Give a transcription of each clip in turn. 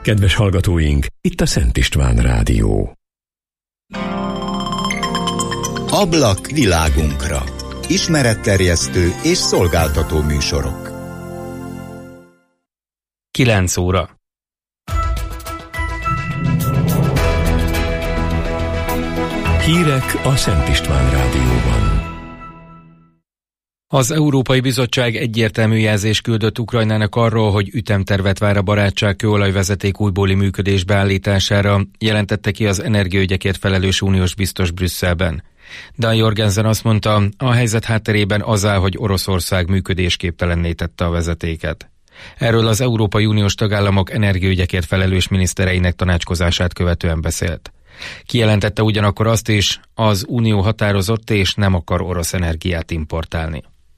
Kedves hallgatóink, itt a Szent István Rádió. Ablak világunkra. Ismeretterjesztő és szolgáltató műsorok. 9 óra. Hírek a Szent István Rádióban. Az Európai Bizottság egyértelmű jelzést küldött Ukrajnának arról, hogy ütemtervet vár a barátság kőolajvezeték újbóli működésbe állítására, jelentette ki az energiaügyekért felelős uniós biztos Brüsszelben. Dan Jorgensen azt mondta, a helyzet hátterében az áll, hogy Oroszország működésképtelenné tette a vezetéket. Erről az Európai Uniós tagállamok energiaügyekért felelős minisztereinek tanácskozását követően beszélt. Kijelentette ugyanakkor azt is, az Unió határozott és nem akar orosz energiát importálni.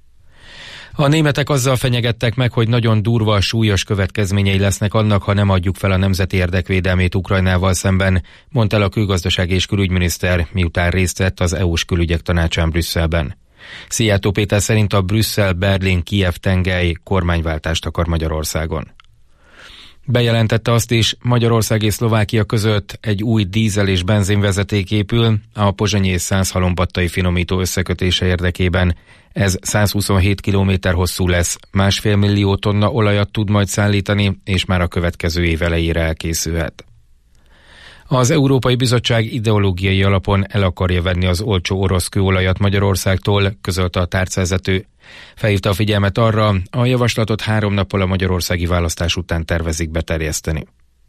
A németek azzal fenyegettek meg, hogy nagyon durva, súlyos következményei lesznek annak, ha nem adjuk fel a nemzeti érdekvédelmét Ukrajnával szemben, mondta el a külgazdaság és külügyminiszter, miután részt vett az EU-s külügyek tanácsán Brüsszelben. Szijjártó Péter szerint a Brüsszel-Berlin-Kijev tengely kormányváltást akar Magyarországon. Bejelentette azt is, Magyarország és Szlovákia között egy új dízel- és benzinvezeték épül a pozsonyi és Szászhalombattai finomító összekötése érdekében. Ez 127 km hosszú lesz, 1,5 millió tonna olajat tud majd szállítani, és már a következő év elejére elkészülhet. Az Európai Bizottság ideológiai alapon el akarja venni az olcsó orosz kőolajat Magyarországtól, közölte a tárcavezető. Felhívta a figyelmet arra, a javaslatot 3 nappal a magyarországi választás után tervezik beterjeszteni.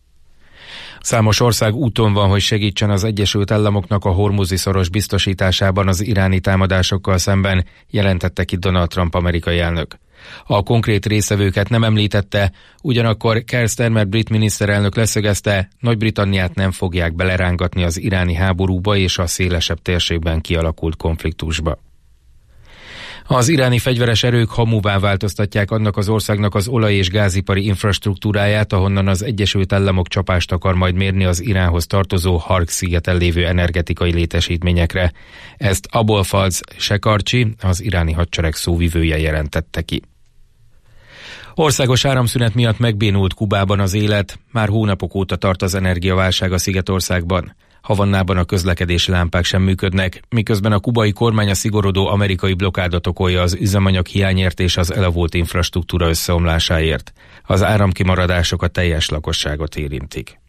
Számos ország úton van, hogy segítsen az Egyesült Államoknak a Hormuzi-szoros biztosításában az iráni támadásokkal szemben, jelentette ki Donald Trump amerikai elnök. A konkrét részevőket nem említette, ugyanakkor Keir Starmer brit miniszterelnök leszögezte, Nagy-Britanniát nem fogják belerángatni az iráni háborúba és a szélesebb térségben kialakult konfliktusba. Az iráni fegyveres erők hamuvá változtatják annak az országnak az olaj- és gázipari infrastruktúráját, ahonnan az Egyesült Államok csapást akar majd mérni az Iránhoz tartozó Harg-szigeten lévő energetikai létesítményekre. Ezt Abolfaz Shekarchi, az iráni hadsereg szóvivője jelentette ki. Országos áramszünet miatt megbénult Kubában az élet, már hónapok óta tart az energiaválság a Szigetországban. Havannában a közlekedési lámpák sem működnek, miközben a kubai kormány a szigorodó amerikai blokkádot okolja az üzemanyag hiányért és az elavult infrastruktúra összeomlásáért. Az áramkimaradások a teljes lakosságot érintik.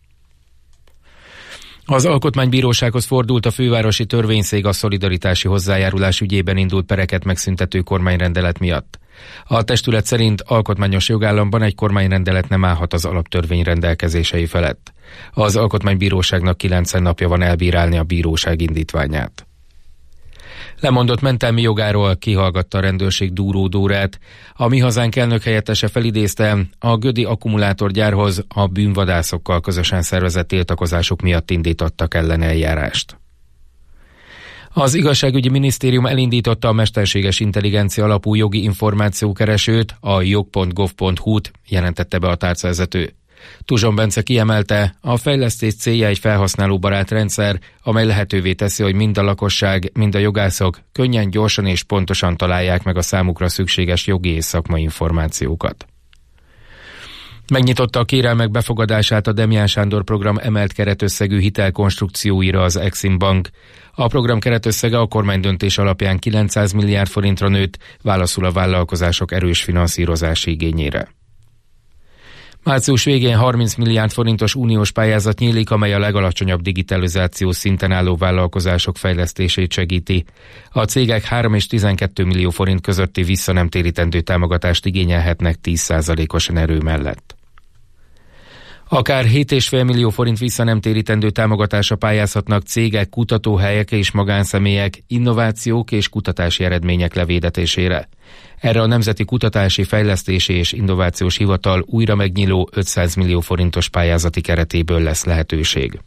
Az Alkotmánybírósághoz fordult a fővárosi törvényszék a szolidaritási hozzájárulás ügyében indult pereket megszüntető kormányrendelet miatt. A testület szerint alkotmányos jogállamban egy kormányrendelet nem állhat az alaptörvény rendelkezései felett. Az Alkotmánybíróságnak 90 napja van elbírálni a bíróság indítványát. Lemondott mentelmi jogáról kihallgatta a rendőrség Dúró Dórát. A Mi Hazánk elnök helyettese felidézte, a gödi akkumulátorgyárhoz a bűnvadászokkal közösen szervezett tiltakozások miatt indítottak ellen eljárást. Az igazságügyi minisztérium elindította a mesterséges intelligencia alapú jogi információkeresőt, a jog.gov.hu-t, jelentette be a tárcavezető. Tuzson Bence kiemelte, a fejlesztés célja egy felhasználóbarát rendszer, amely lehetővé teszi, hogy mind a lakosság, mind a jogászok könnyen, gyorsan és pontosan találják meg a számukra szükséges jogi és szakmai információkat. Megnyitotta a kérelmek befogadását a Demján Sándor program emelt keretösszegű hitelkonstrukcióira az Exim Bank. A program keretösszege a kormánydöntés alapján 900 milliárd forintra nőtt, válaszul a vállalkozások erős finanszírozási igényére. Március végén 30 milliárd forintos uniós pályázat nyílik, amely a legalacsonyabb digitalizációs szinten álló vállalkozások fejlesztését segíti. A cégek 3 és 12 millió forint közötti visszanemtérítendő támogatást igényelhetnek 10%-os erő mellett. Akár 7,5 millió forint visszanemtérítendő támogatásra pályázhatnak cégek, kutatóhelyek és magánszemélyek innovációk és kutatási eredmények levédetésére. Erre a Nemzeti Kutatási, Fejlesztési és Innovációs Hivatal újra megnyíló 500 millió forintos pályázati keretéből lesz lehetőség.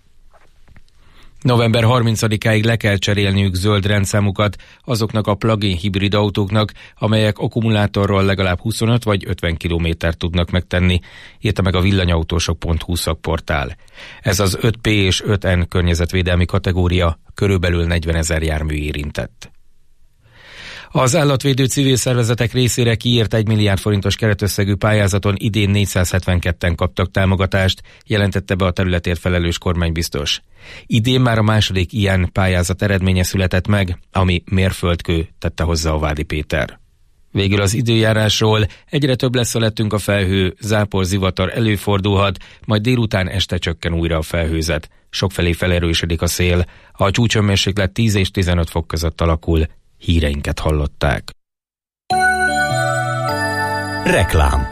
November 30-áig le kell cserélniük zöld rendszámukat azoknak a plug-in hibrid autóknak, amelyek akkumulátorról legalább 25 vagy 50 kilométert tudnak megtenni, írta meg a villanyautósok.hu szakportál. Ez az 5P és 5N környezetvédelmi kategória, körülbelül 40 000 jármű érintett. Az állatvédő civil szervezetek részére kiírt 1 milliárd forintos keretösszegű pályázaton idén 472-en kaptak támogatást, jelentette be a területért felelős kormánybiztos. Idén már a második ilyen pályázat eredménye született meg, ami mérföldkő, tette hozzá a Vádi Péter. Végül az időjárásról: egyre több lesz felettünk a felhő, zápor, zivatar előfordulhat, majd délután este csökken újra a felhőzet. Sokfelé felerősödik a szél, a csúcshőmérséklet 10 és 15 fok között alakul. Híreinket hallották. Reklám.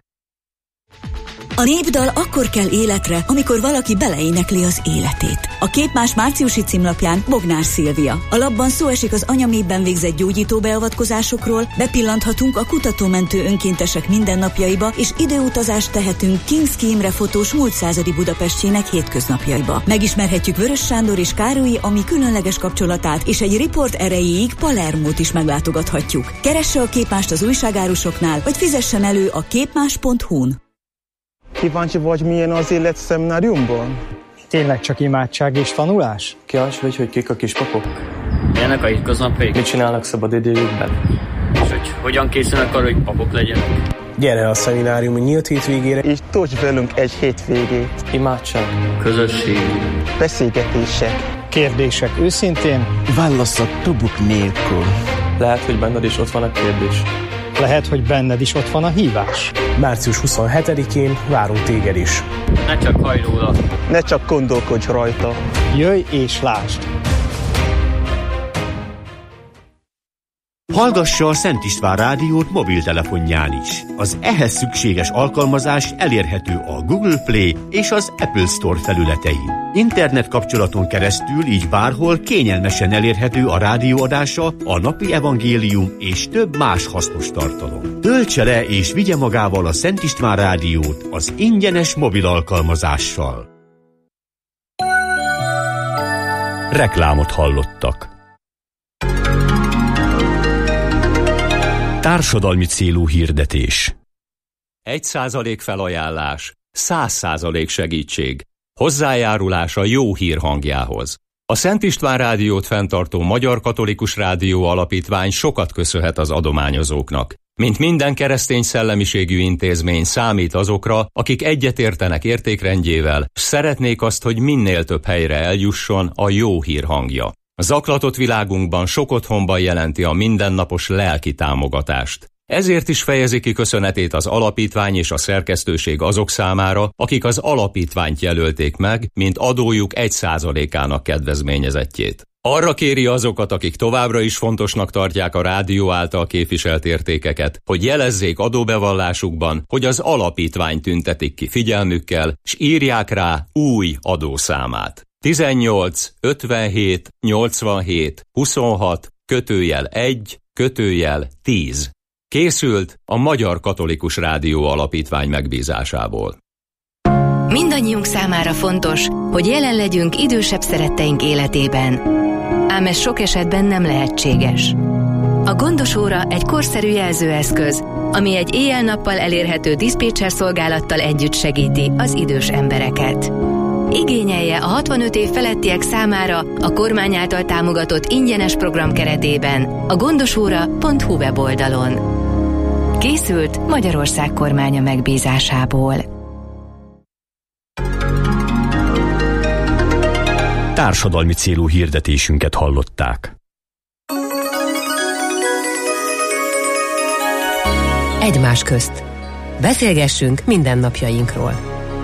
A népdal akkor kell életre, amikor valaki beleénekli az életét. A Képmás márciusi címlapján Bognár Szilvia. A lapban szó esik az anyaméhben végzett gyógyító beavatkozásokról, bepillanthatunk a kutatómentő önkéntesek mindennapjaiba, és időutazást tehetünk Kinszki Imre fotós múlt századi Budapestjének hétköznapjaiba. Megismerhetjük Vörös Sándor és Károlyi Ami különleges kapcsolatát, és egy riport erejéig Palermót is meglátogathatjuk. Keresse a Képmást az újságárusoknál, vagy fizessen elő a képmás.hu-n. Kíváncsi vagy, milyen az élet szemináriumban? Tényleg csak imádság és tanulás? Kíváncsi vagy, hogy kik a kispapok? Milyenek a hétköznapjaik? Mit csinálnak szabadidejükben? És hogy hogyan készülnek arra, hogy papok legyenek? Gyere a szeminárium nyílt hétvégére, És tölts velünk egy hétvégét. Imádság, Közösség, beszélgetések, Kérdések őszintén, válaszatok nélkül. lehet, hogy benned is ott van a kérdés. lehet, hogy benned is ott van a hívás. Március 27-én várunk téged is. ne csak hajj róla. ne csak gondolkodj rajta. Jöjj és lásd! Hallgassa a Szent István rádiót mobiltelefonján is. Az ehhez szükséges alkalmazás elérhető a Google Play és az Apple Store felületein. Internet kapcsolaton keresztül így bárhol kényelmesen elérhető a rádióadása, a napi evangélium és több más hasznos tartalom. Töltse le és vigye magával a Szent István rádiót az ingyenes mobil alkalmazással. Reklámot hallottak. Társadalmi célú hirdetés. 1% felajánlás, 100% segítség. Hozzájárulás a jó hír hangjához. A Szent István rádiót fenntartó Magyar Katolikus Rádió Alapítvány sokat köszönhet az adományozóknak. Mint minden keresztény szellemiségű intézmény, számít azokra, akik egyetértenek értékrendjével, s szeretnék azt, hogy minél több helyre eljusson a jó hír hangja. A zaklatott világunkban sok otthonban jelenti a mindennapos lelki támogatást. Ezért is fejezi ki köszönetét az alapítvány és a szerkesztőség azok számára, akik az alapítványt jelölték meg, mint adójuk 1%-ának kedvezményezettjét. Arra kéri azokat, akik továbbra is fontosnak tartják a rádió által képviselt értékeket, hogy jelezzék adóbevallásukban, hogy az alapítvány tüntetik ki figyelmükkel, s írják rá új adószámát. 18 57 87 26 /1 /10. Készült a Magyar Katolikus Rádió Alapítvány megbízásából. Mindannyiunk számára fontos, hogy jelen legyünk idősebb szeretteink életében. Ám ez sok esetben nem lehetséges. A Gondos óra egy korszerű jelzőeszköz, ami egy éjjel-nappal elérhető diszpécser szolgálattal együtt segíti az idős embereket. Igényelje a 65 év felettiek számára a kormány által támogatott ingyenes program keretében a gondosóra.hu weboldalon. Készült Magyarország kormánya megbízásából. Társadalmi célú hirdetésünket hallották. Egymás közt. Beszélgessünk mindennapjainkról.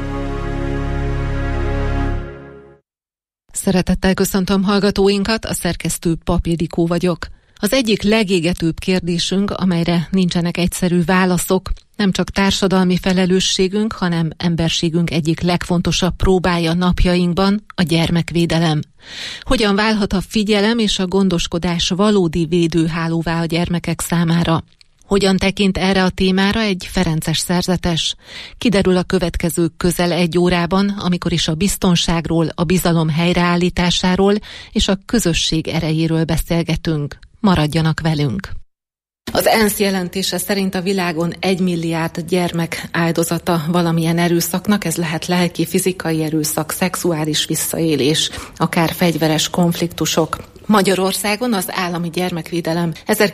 Szeretettel köszöntöm hallgatóinkat, a szerkesztő Pap Ildikó vagyok. Az egyik legégetőbb kérdésünk, amelyre nincsenek egyszerű válaszok, nem csak társadalmi felelősségünk, hanem emberségünk egyik legfontosabb próbája napjainkban, a gyermekvédelem. Hogyan válhat a figyelem és a gondoskodás valódi védőhálóvá a gyermekek számára? Hogyan tekint erre a témára egy ferences szerzetes? Kiderül a következő közel 1 órában, amikor is a biztonságról, a bizalom helyreállításáról és a közösség erejéről beszélgetünk. Maradjanak velünk! Az ENSZ jelentése szerint a világon 1 milliárd gyermek áldozata valamilyen erőszaknak, ez lehet lelki, fizikai erőszak, szexuális visszaélés, akár fegyveres konfliktusok. Magyarországon az állami gyermekvédelem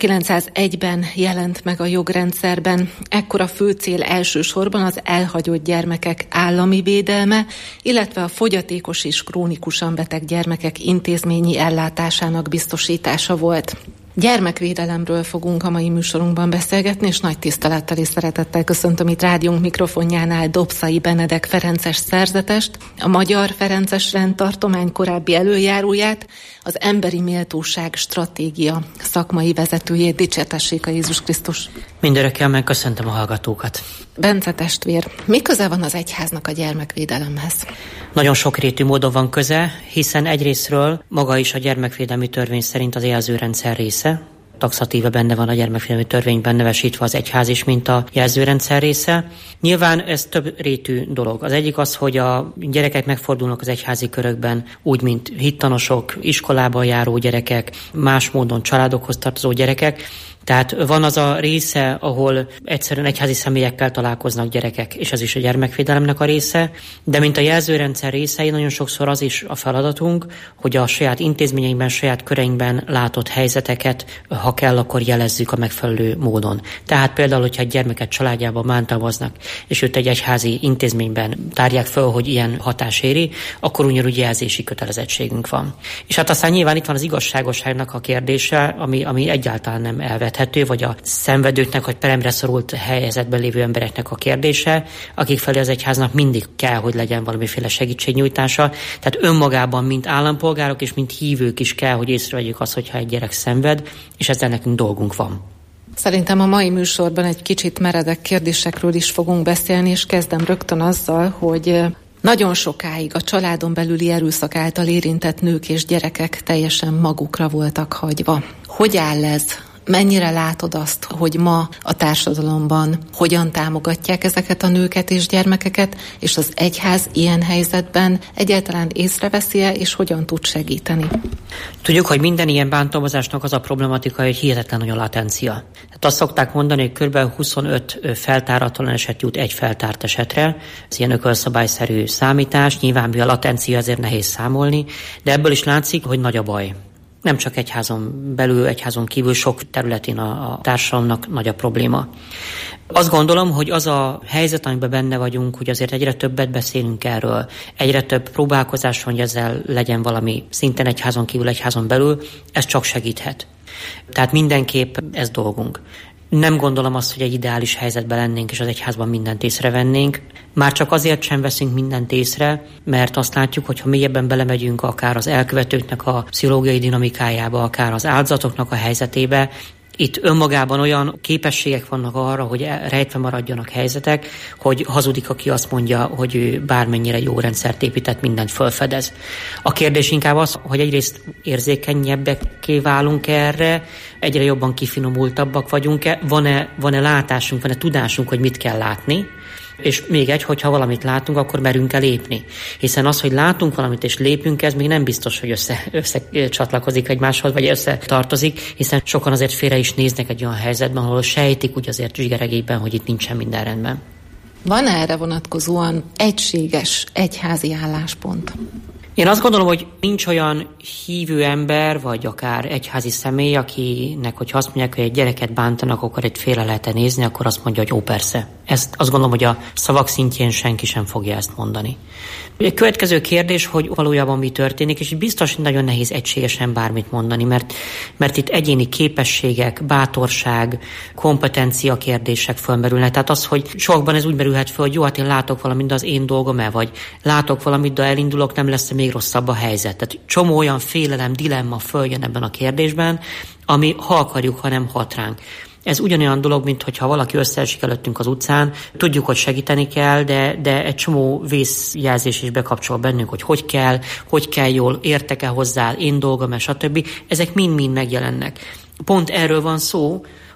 1901-ben jelent meg a jogrendszerben. Ekkor a fő cél elsősorban az elhagyott gyermekek állami védelme, illetve a fogyatékos és krónikusan beteg gyermekek intézményi ellátásának biztosítása volt. Gyermekvédelemről fogunk a mai műsorunkban beszélgetni, és nagy tisztelettel és szeretettel köszöntöm itt rádiónk mikrofonjánál Dobszai Benedek ferences szerzetest, a Magyar Ferences Rendtartomány korábbi előjáróját, az Emberi Méltóság Stratégia szakmai vezetőjét. Dicsértessék a Jézus Krisztus! Mindörökkel megköszöntöm a hallgatókat! Bence testvér, mi köze van az egyháznak a gyermekvédelemhez? Nagyon sokrétű módon van köze, hiszen egyrészről maga is a gyermekvédelmi törvény szerint az jelzőrendszer része. Taxatíve benne van a gyermekvédelmi törvényben nevesítve az egyház is, mint a jelzőrendszer része. Nyilván ez több rétű dolog. Az egyik az, hogy a gyerekek megfordulnak az egyházi körökben úgy, mint hittanosok, iskolában járó gyerekek, más módon családokhoz tartozó gyerekek. Tehát van az a része, ahol egyszerűen egyházi személyekkel találkoznak gyerekek, és ez is a gyermekvédelemnek a része, de mint a jelzőrendszer részei, nagyon sokszor az is a feladatunk, hogy a saját intézményeinkben, saját köreinkben látott helyzeteket, ha kell, akkor jelezzük a megfelelő módon. Tehát például, hogyha egy gyermeket családjában bántalmaznak, és őt egy egyházi intézményben tárják föl, hogy ilyen hatás éri, akkor ugyanúgy jelzési kötelezettségünk van. És hát aztán nyilván itt van az igazságosságnak a kérdése, ami egyáltalán nem elvet, vagy a szenvedőknek, vagy peremre szorult helyzetben lévő embereknek a kérdése, akik felé az egyháznak mindig kell, hogy legyen valamiféle segítségnyújtása. Tehát önmagában, mint állampolgárok és mint hívők is kell, hogy észrevegyük azt, hogyha egy gyerek szenved, és ezzel nekünk dolgunk van. Szerintem a mai műsorban egy kicsit meredek kérdésekről is fogunk beszélni, és kezdem rögtön azzal, hogy nagyon sokáig a családon belüli erőszak által érintett nők és gyerekek teljesen magukra voltak hagyva. Hogy áll ez? Mennyire látod azt, hogy ma a társadalomban hogyan támogatják ezeket a nőket és gyermekeket, és az egyház ilyen helyzetben egyáltalán észreveszi-e, és hogyan tud segíteni? Tudjuk, hogy minden ilyen bántalmazásnak az a problematika, hogy hihetetlen nagy a latencia. Tehát azt szokták mondani, hogy kb. 25 feltáratlan eset jut egy feltárt esetre. Ez ilyen ökölszabályszerű számítás, nyilván a latencia azért nehéz számolni, de ebből is látszik, hogy nagy a baj. Nem csak egyházon belül, egyházon kívül, sok területén a társadalomnak nagy a probléma. Azt gondolom, hogy az a helyzet, amiben benne vagyunk, hogy azért egyre többet beszélünk erről, egyre több próbálkozás van, hogy ezzel legyen valami szinten egyházon kívül, egyházon belül, ez csak segíthet. Tehát mindenképp ez dolgunk. Nem gondolom azt, hogy egy ideális helyzetben lennénk, és az egyházban mindent észrevennénk. Már csak azért sem veszünk mindent észre, mert azt látjuk, hogy ha mélyebben belemegyünk akár az elkövetőknek a pszichológiai dinamikájába, akár az áldozatoknak a helyzetébe, itt önmagában olyan képességek vannak arra, hogy rejtve maradjanak helyzetek, hogy hazudik, aki azt mondja, hogy ő bármennyire jó rendszert épített, mindent felfedez. A kérdés inkább az, hogy egyrészt érzékenyebbeké válunk erre, egyre jobban kifinomultabbak vagyunk-e, van-e látásunk, van-e tudásunk, hogy mit kell látni, és még egy, hogyha valamit látunk, akkor merünk-e lépni. Hiszen az, hogy látunk valamit és lépünk, ez még nem biztos, hogy összecsatlakozik egymáshoz, vagy összetartozik, hiszen sokan azért félre is néznek egy olyan helyzetben, ahol sejtik úgy azért zsigeregében, hogy itt nincsen minden rendben. Van erre vonatkozóan egységes egyházi álláspont? Én azt gondolom, hogy nincs olyan hívő ember, vagy akár egyházi személy, akinek, hogyha azt mondják, hogy egy gyereket bántanak, akkor egy félre lehet nézni, akkor azt mondja, hogy ó, persze. Ezt azt gondolom, hogy a szavak szintjén senki sem fogja ezt mondani. A következő kérdés, hogy valójában mi történik, és biztos, hogy nagyon nehéz egységesen bármit mondani, mert itt egyéni képességek, bátorság, kompetencia kérdések fölmerülnek. Tehát az, hogy sokban ez úgy merülhet föl, hogy jó, hát én látok valamit, de az én dolgom-e, vagy látok valamit, de elindulok, nem lesz még rosszabb a helyzet. Tehát csomó olyan félelem, dilemma följön ebben a kérdésben, ami ha akarjuk, ha nem hat ránk. Ez ugyanolyan dolog, mint hogyha valaki összeesik előttünk az utcán, tudjuk, hogy segíteni kell, de egy csomó vészjelzés is bekapcsol bennünk, hogy kell jól, értek-e hozzá, én dolgom-e, stb. Ezek mind-mind megjelennek. Pont erről van szó,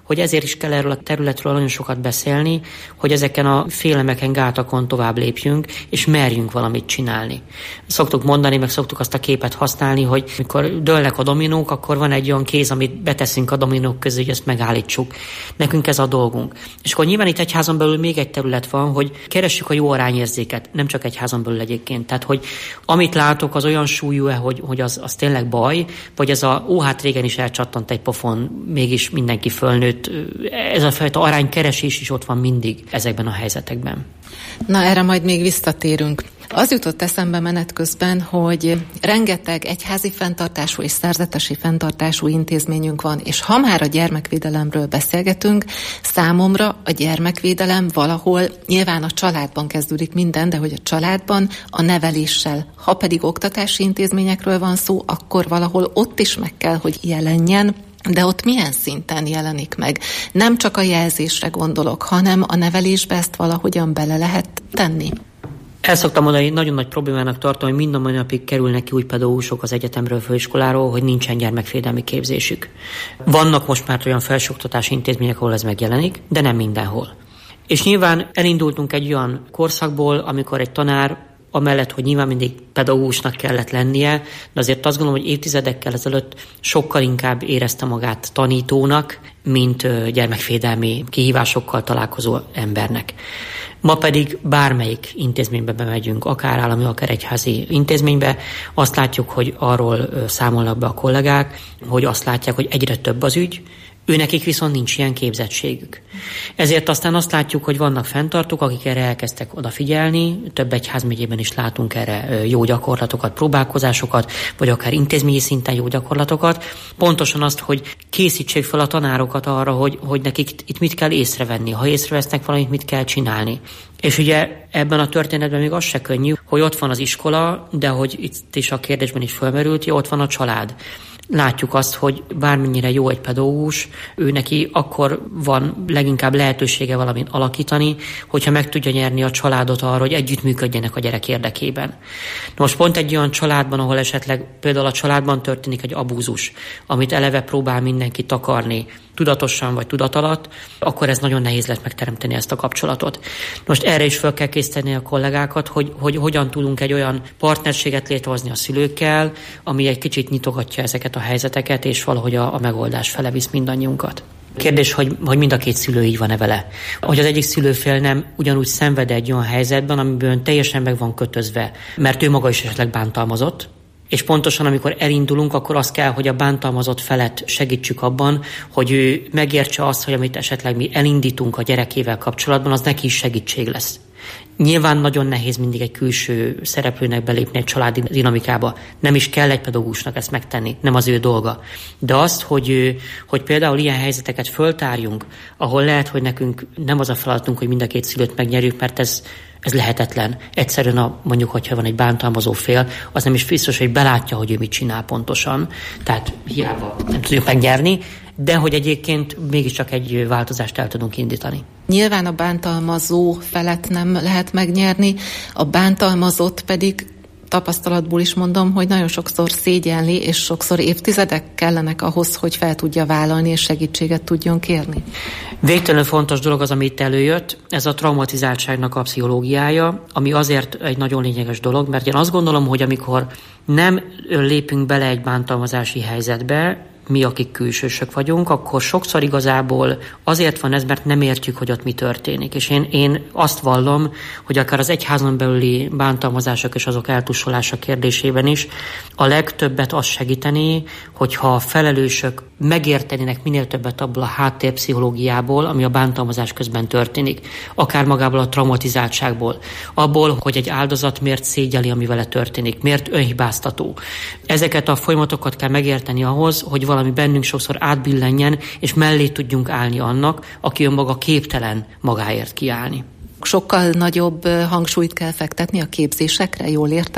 hogy ezért is kell erről a területről nagyon sokat beszélni, hogy ezeken a félemeken, gátakon tovább lépjünk, és merjünk valamit csinálni. Szoktuk mondani, meg szoktuk azt a képet használni, hogy mikor dőlnek a dominók, akkor van egy olyan kéz, amit beteszünk a dominók közé, hogy ezt megállítsuk. Nekünk ez a dolgunk. És akkor nyilván itt egyházon belül még egy terület van, hogy keressük a jó arányérzéket, nem csak egyházon belül egyébként. Tehát, hogy amit látok, az olyan súlyú-e, hogy az tényleg baj, vagy ez hát régen is elcsattant egy pofon, mégis mindenki fölnőtt. Ez a fajta aránykeresés is ott van mindig ezekben a helyzetekben. Na, erre majd még visszatérünk. Az jutott eszembe menet közben, hogy rengeteg egyházi fenntartású és szerzetesi fenntartású intézményünk van, és ha már a gyermekvédelemről beszélgetünk, számomra a gyermekvédelem valahol nyilván a családban kezdődik minden, de hogy a családban a neveléssel, ha pedig oktatási intézményekről van szó, akkor valahol ott is meg kell, hogy jelenjen. De ott milyen szinten jelenik meg? Nem csak a jelzésre gondolok, hanem a nevelésbe ezt valahogyan bele lehet tenni. El szoktam mondani, hogy nagyon nagy problémának tartom, hogy mind a mai napig kerülnek ki új pedagógusok az egyetemről, főiskoláról, hogy nincsen gyermekvédelmi képzésük. Vannak most már olyan felsőoktatási intézmények, ahol ez megjelenik, de nem mindenhol. És nyilván elindultunk egy olyan korszakból, amikor egy tanár, amellett, hogy nyilván mindig pedagógusnak kellett lennie, de azért azt gondolom, hogy évtizedekkel ezelőtt sokkal inkább érezte magát tanítónak, mint gyermekvédelmi kihívásokkal találkozó embernek. Ma pedig bármelyik intézménybe bemegyünk, akár állami, akár egyházi intézménybe, azt látjuk, hogy arról számolnak be a kollégák, hogy azt látják, hogy egyre több az ügy, őnekik viszont nincs ilyen képzettségük. Ezért aztán azt látjuk, hogy vannak fenntartók, akik erre elkezdtek odafigyelni, több egyházmegyében is látunk erre jó gyakorlatokat, próbálkozásokat, vagy akár intézményi szinten jó gyakorlatokat. Pontosan azt, hogy készítsék fel a tanárokat arra, hogy nekik itt mit kell észrevenni, ha észrevesznek valamit, mit kell csinálni. És ugye ebben a történetben még az se könnyű, hogy ott van az iskola, de hogy itt is a kérdésben is felmerült, hogy ott van a család. Látjuk azt, hogy bármennyire jó egy pedagógus, ő neki akkor van leginkább lehetősége valamit alakítani, hogyha meg tudja nyerni a családot arra, hogy együttműködjenek a gyerek érdekében. Most pont egy olyan családban, ahol esetleg például a családban történik egy abúzus, amit eleve próbál mindenki takarni, tudatosan vagy tudatalatt, akkor ez nagyon nehéz lesz megteremteni ezt a kapcsolatot. Most erre is fel kell készíteni a kollégákat, hogy hogyan tudunk egy olyan partnerséget létrehozni a szülőkkel, ami egy kicsit nyitogatja ezeket a helyzeteket, és valahogy a megoldás fele visz mindannyiunkat. Kérdés, hogy mind a két szülő így van-e vele. Hogy az egyik szülőfél nem ugyanúgy szenved egy olyan helyzetben, amiből teljesen meg van kötözve, mert ő maga is esetleg bántalmazott, és pontosan amikor elindulunk, akkor az kell, hogy a bántalmazott felet segítsük abban, hogy ő megértse azt, hogy amit esetleg mi elindítunk a gyerekével kapcsolatban, az neki is segítség lesz. Nyilván nagyon nehéz mindig egy külső szereplőnek belépni egy családi dinamikába. Nem is kell egy pedagógusnak ezt megtenni, nem az ő dolga. De azt, hogy például ilyen helyzeteket föltárjunk, ahol lehet, hogy nekünk nem az a feladatunk, hogy mind a két szülőt megnyerjük, mert ez lehetetlen. Egyszerűen mondjuk, hogyha van egy bántalmazó fél, az nem is biztos, hogy belátja, hogy ő mit csinál pontosan. Tehát hiába nem tudjuk megnyerni, de hogy egyébként mégiscsak egy változást el tudunk indítani. Nyilván a bántalmazó felet nem lehet megnyerni, a bántalmazott pedig tapasztalatból is mondom, hogy nagyon sokszor szégyelli, és sokszor évtizedek kellenek ahhoz, hogy fel tudja vállalni, és segítséget tudjon kérni. Végtelenül fontos dolog az, ami itt előjött, ez a traumatizáltságnak a pszichológiája, ami azért egy nagyon lényeges dolog, mert én azt gondolom, hogy amikor nem lépünk bele egy bántalmazási helyzetbe, mi, akik külsősök vagyunk, akkor sokszor igazából azért van ez, mert nem értjük, hogy ott mi történik. És én azt vallom, hogy akár az egyházon belüli bántalmazások és azok eltussolása kérdésében is a legtöbbet azt segíteni, hogyha a felelősök megértenének minél többet abból a háttérpszichológiából, ami a bántalmazás közben történik. Akár magából a traumatizáltságból. Abból, hogy egy áldozat miért szégyeli, ami vele történik, miért önhibáztató. Ezeket a folyamatokat kell megérteni ahhoz, hogy valami bennünk sokszor átbillenjen, és mellé tudjunk állni annak, aki önmaga képtelen magáért kiállni. Sokkal nagyobb hangsúlyt kell fektetni a képzésekre, jól értelek?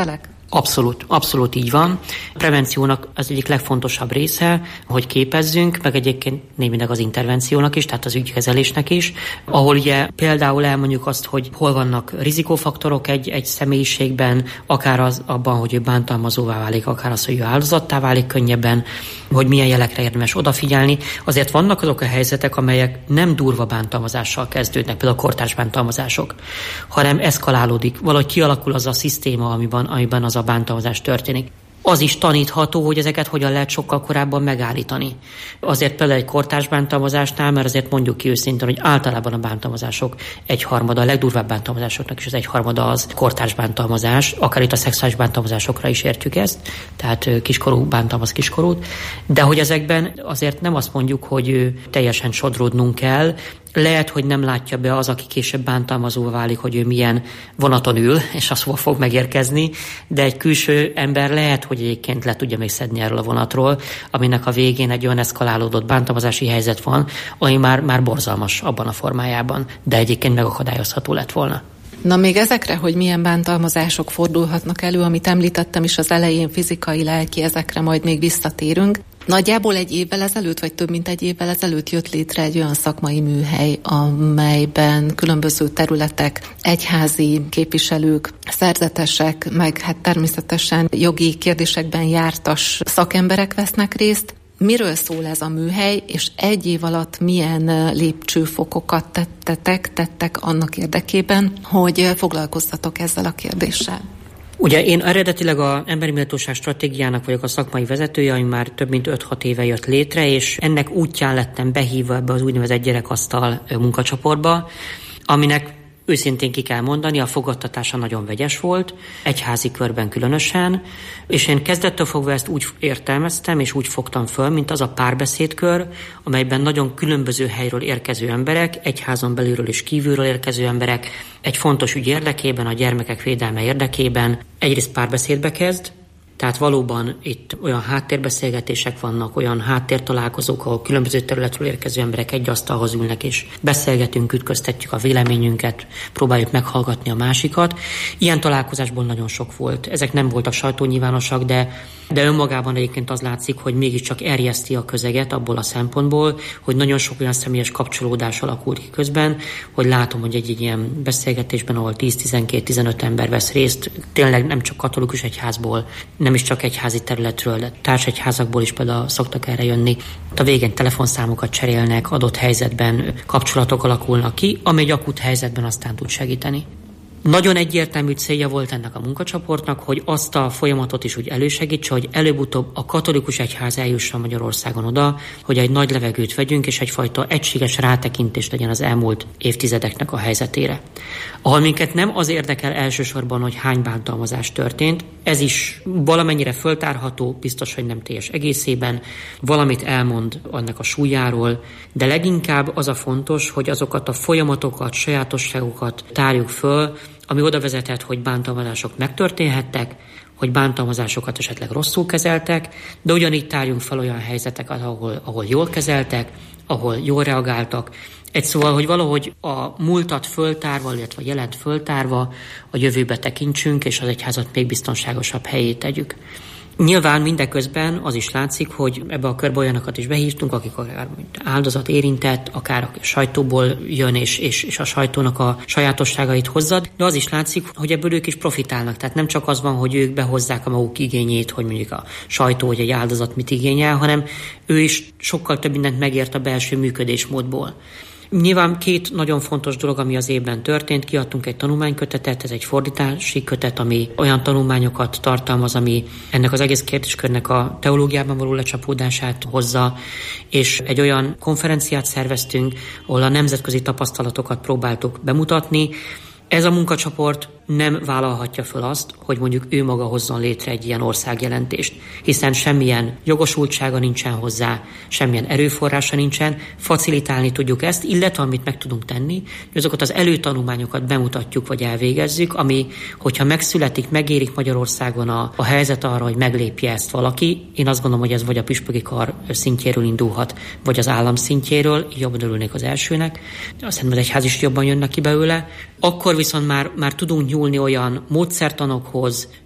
Abszolút így van. A prevenciónak az egyik legfontosabb része, hogy képezzünk, meg egyébként némileg az intervenciónak is, tehát az ügykezelésnek is, ahol ugye például elmondjuk azt, hogy hol vannak rizikófaktorok egy személyiségben, akár az abban, hogy ő bántalmazóvá válik, akár az, hogy ő áldozattá válik könnyebben, hogy milyen jelekre érdemes odafigyelni. Azért vannak azok a helyzetek, amelyek nem durva bántalmazással kezdődnek, például a kortárs bántalmazások, hanem eszkalálódik. Valahogy kialakul az a szisztéma, amiben az a bántalmazás történik. Az is tanítható, hogy ezeket hogyan lehet sokkal korábban megállítani. Azért például egy kortárs bántalmazásnál, mert azért mondjuk ki őszintén, hogy általában a bántalmazások egyharmada, a legdurvább bántalmazásoknak is az egyharmada az kortárs bántalmazás, akár itt a szexuális bántalmazásokra is értjük ezt, tehát kiskorú bántalmaz kiskorút, de hogy ezekben azért nem azt mondjuk, hogy teljesen sodródnunk kell. Lehet, hogy nem látja be az, aki később bántalmazóvá válik, hogy ő milyen vonaton ül, és az hol fog megérkezni, de egy külső ember lehet, hogy egyébként le tudja még szedni erről a vonatról, aminek a végén egy olyan eszkalálódott bántalmazási helyzet van, ami már borzalmas abban a formájában, de egyébként megakadályozható lett volna. Na még ezekre, hogy milyen bántalmazások fordulhatnak elő, amit említettem is az elején, fizikai, lelki, ezekre majd még visszatérünk. Nagyjából egy évvel ezelőtt, vagy több mint egy évvel ezelőtt jött létre egy olyan szakmai műhely, amelyben különböző területek, egyházi képviselők, szerzetesek, meg hát természetesen jogi kérdésekben jártas szakemberek vesznek részt. Miről szól ez a műhely, és egy év alatt milyen lépcsőfokokat tettek annak érdekében, hogy foglalkoztatok ezzel a kérdéssel? Ugye én eredetileg az Emberi Méltóság Stratégiának vagyok a szakmai vezetője, ami már több mint 5-6 éve jött létre, és ennek útján lettem behívva ebbe az úgynevezett gyerekasztal munkacsoportba, aminek őszintén ki kell mondani, a fogadtatása nagyon vegyes volt, egyházi körben különösen, és én kezdettől fogva ezt úgy értelmeztem, és úgy fogtam föl, mint az a párbeszédkör, amelyben nagyon különböző helyről érkező emberek, egyházon belülről és kívülről érkező emberek egy fontos ügy érdekében, a gyermekek védelme érdekében egyrészt párbeszédbe kezd, tehát valóban itt olyan háttérbeszélgetések vannak, olyan háttértalálkozók, ahol különböző területről érkező emberek egy asztalhoz ülnek, és beszélgetünk, ütköztetjük a véleményünket, próbáljuk meghallgatni a másikat. Ilyen találkozásból nagyon sok volt. Ezek nem voltak sajtónyilvánosak, de önmagában egyébként az látszik, hogy mégiscsak erjeszti a közeget abból a szempontból, hogy nagyon sok olyan személyes kapcsolódás alakult ki közben, hogy látom, hogy egy ilyen beszélgetésben, ahol 10-12-15 ember vesz részt, tényleg nem csak katolikus egyházból, nem is csak egyházi területről, de társegyházakból is például szoktak erre jönni. A végén telefonszámokat cserélnek, adott helyzetben kapcsolatok alakulnak ki, ami egy akut helyzetben aztán tud segíteni. Nagyon egyértelmű célja volt ennek a munkacsoportnak, hogy azt a folyamatot is úgy elősegítse, hogy előbb-utóbb a katolikus egyház eljusson Magyarországon oda, hogy egy nagy levegőt vegyünk, és egyfajta egységes rátekintés legyen az elmúlt évtizedeknek a helyzetére. Ahol minket nem az érdekel elsősorban, hogy hány bántalmazás történt, ez is valamennyire föltárható, biztos, hogy nem teljes egészében, valamit elmond annak a súlyáról, de leginkább az a fontos, hogy azokat a folyamatokat, sajátosságokat tárjuk föl, ami oda vezetett, hogy bántalmazások megtörténhettek, hogy bántalmazásokat esetleg rosszul kezeltek, de ugyanígy tárjunk fel olyan helyzeteket, ahol jól kezeltek, ahol jól reagáltak. Szóval, hogy valahogy a múltat föltárva, illetve a jelent föltárva a jövőbe tekintsünk, és az egyházat még biztonságosabb helyé tegyük. Nyilván mindeközben az is látszik, hogy ebbe a körbe olyanokat is behívtunk, akik akár áldozat érintett, akár a sajtóból jön, és a sajtónak a sajátosságait hozza, de az is látszik, hogy ebből ők is profitálnak. Tehát nem csak az van, hogy ők behozzák a maguk igényét, hogy mondjuk a sajtó vagy egy áldozat mit igényel, hanem ő is sokkal több mindent megért a belső működésmódból. Nyilván két nagyon fontos dolog, ami az évben történt. Kiadtunk egy tanulmánykötetet, ez egy fordítási kötet, ami olyan tanulmányokat tartalmaz, ami ennek az egész kérdéskörnek a teológiában való lecsapódását hozza, és egy olyan konferenciát szerveztünk, ahol a nemzetközi tapasztalatokat próbáltuk bemutatni. Ez a munkacsoport nem vállalhatja föl azt, hogy mondjuk ő maga hozzon létre egy ilyen országjelentést, hiszen semmilyen jogosultsága nincsen hozzá, semmilyen erőforrása nincsen, facilitálni tudjuk ezt, illetve amit meg tudunk tenni, hogy azokat az előtanulmányokat bemutatjuk vagy elvégezzük, ami, hogyha megszületik, megérik Magyarországon a helyzet arra, hogy meglépje ezt valaki, én azt gondolom, hogy ez vagy a püspöki kar szintjéről indulhat, vagy az állam szintjéről, jobban örülnék az elsőnek, azt hiszem, az egyház is jobban jönnek ki belőle, akkor viszont már tudunk nyúlni olyan módszertanokhoz,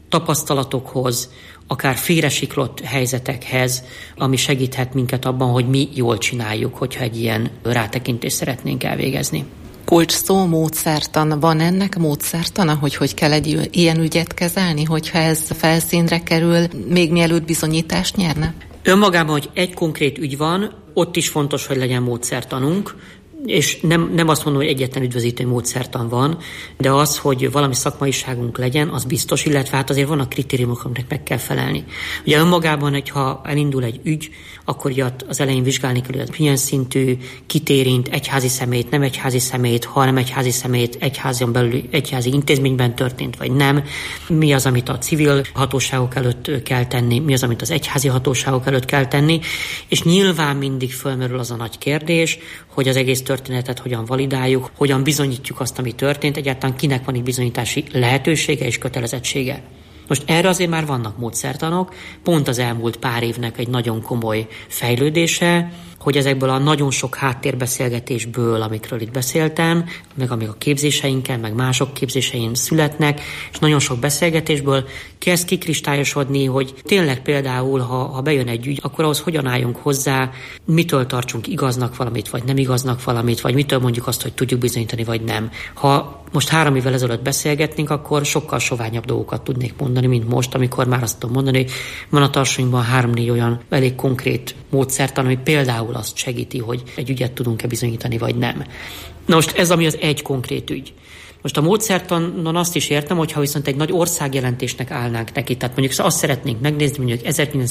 tapasztalatokhoz, akár félresiklott helyzetekhez, ami segíthet minket abban, hogy mi jól csináljuk, hogyha egy ilyen rátekintést szeretnénk elvégezni. Kulcs szó, módszertan. Van ennek módszertana, hogy kell egy ilyen ügyet kezelni, hogyha ez felszínre kerül, még mielőtt bizonyítást nyerne? Önmagában, hogy egy konkrét ügy van, ott is fontos, hogy legyen módszertanunk, és nem azt mondom, hogy egyetlen üdvözítő módszertan van, de az, hogy valami szakmaiságunk legyen, az biztos, illetve hát azért vannak kritériumok, amiknek meg kell felelni. Ugye önmagában, hogyha elindul egy ügy, akkor ugye az elején vizsgálni kell, hogy milyen szintű, kit érint, egyházi személyt, nem egyházi személyt, ha nem egyházi személyt, egyházon belül, egyházi intézményben történt, vagy nem. Mi az, amit a civil hatóságok előtt kell tenni, mi az, amit az egyházi hatóságok előtt kell tenni, és nyilván mindig fölmerül az a nagy kérdés, hogy az egész történetet hogyan validáljuk, hogyan bizonyítjuk azt, ami történt, egyáltalán kinek van itt bizonyítási lehetősége és kötelezettsége. Most erre azért már vannak módszertanok, pont az elmúlt pár évnek egy nagyon komoly fejlődése, hogy ezekből a nagyon sok háttérbeszélgetésből, amikről itt beszéltem, meg amik a képzéseinken, meg mások képzésein születnek, és nagyon sok beszélgetésből kezd kikristályosodni, hogy tényleg például, ha bejön egy ügy, akkor ahhoz hogyan álljunk hozzá, mitől tartsunk igaznak valamit, vagy nem igaznak valamit, vagy mitől mondjuk azt, hogy tudjuk bizonyítani, vagy nem. Ha most 3 évvel ezelőtt beszélgetnénk, akkor sokkal soványabb dolgokat tudnék mondani, mint most, amikor már azt tudom mondani, hogy van a tartsonyban 3-4 olyan elég konkrét módszertan, ami például azt segíti, hogy egy ügyet tudunk-e bizonyítani, vagy nem. Na most ez, ami az egy konkrét ügy. Most a módszertanon azt is értem, hogyha viszont egy nagy országjelentésnek állnánk neki, tehát mondjuk azt szeretnénk megnézni, mondjuk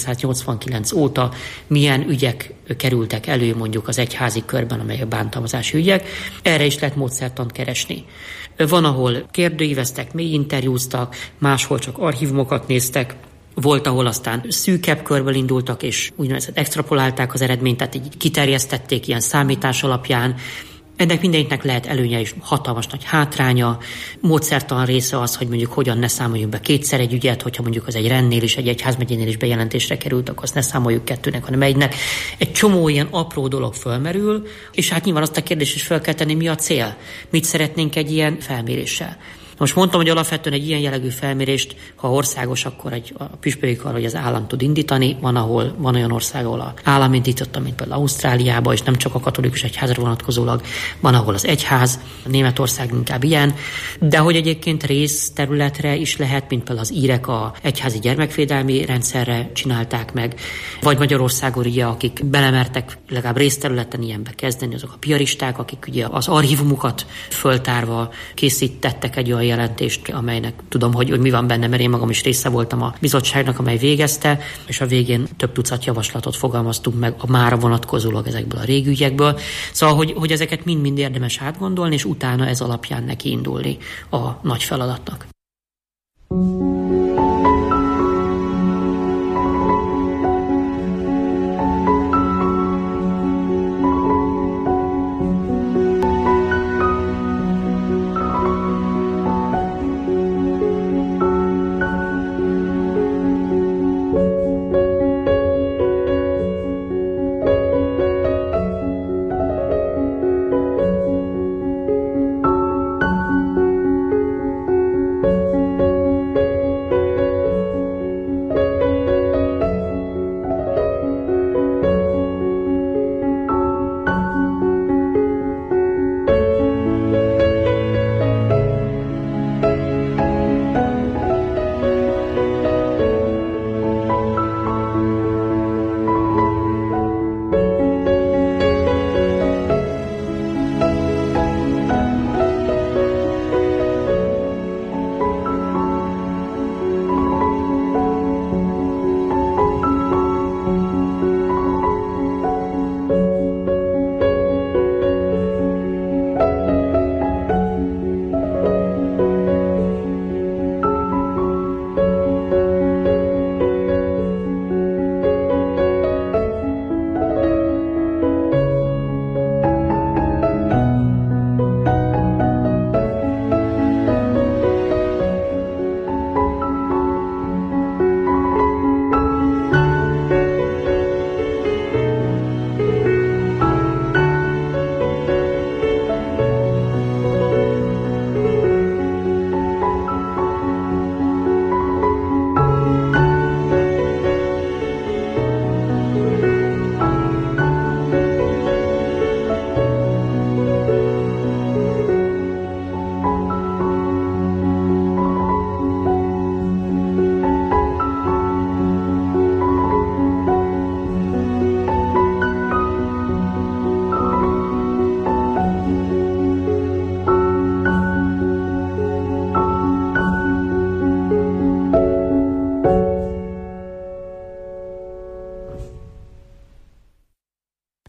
1989 óta milyen ügyek kerültek elő mondjuk az egyházi körben, amelyek bántalmazási ügyek, erre is lehet módszertant keresni. Van, ahol kérdőíveztek, mély interjúztak, máshol csak archívumokat néztek, volt, ahol aztán szűkebb körből indultak, és úgynevezett extrapolálták az eredményt, tehát így kiterjesztették ilyen számítás alapján. Ennek mindenkinek lehet előnye és hatalmas nagy hátránya. Módszertalan része az, hogy mondjuk hogyan ne számoljunk be kétszer egy ügyet, hogyha mondjuk az egy rendnél is, egy egyházmegyénél is bejelentésre került, akkor azt ne számoljuk 2-nek, hanem 1-nek. Egy csomó ilyen apró dolog fölmerül, és hát nyilván azt a kérdést is fel kell tenni, mi a cél? Mit szeretnénk egy ilyen felméréssel? Most mondtam, hogy alapvetően egy ilyen jellegű felmérést, ha országos, akkor a püspökök arra, hogy az állam tud indítani. Van olyan ország, ahol az állam indította, mint például Ausztráliába, és nem csak a katolikus egyházra vonatkozólag, van, ahol az egyház, Németország inkább ilyen, de hogy egyébként részterületre is lehet, mint például az írek a egyházi gyermekvédelmi rendszerre csinálták meg, vagy Magyarországon ugye, akik belemertek legalább részterületen ilyenbe kezdeni, azok a piaristák, akik ugye az archívumukat föltárva készítettek egy olyan jelentést, amelynek tudom, hogy mi van benne, mert én magam is része voltam a bizottságnak, amely végezte, és a végén több tucat javaslatot fogalmaztunk meg a mára vonatkozólag ezekből a régi ügyekből. Szóval, hogy ezeket mind-mind érdemes átgondolni, és utána ez alapján neki indulni a nagy feladatnak.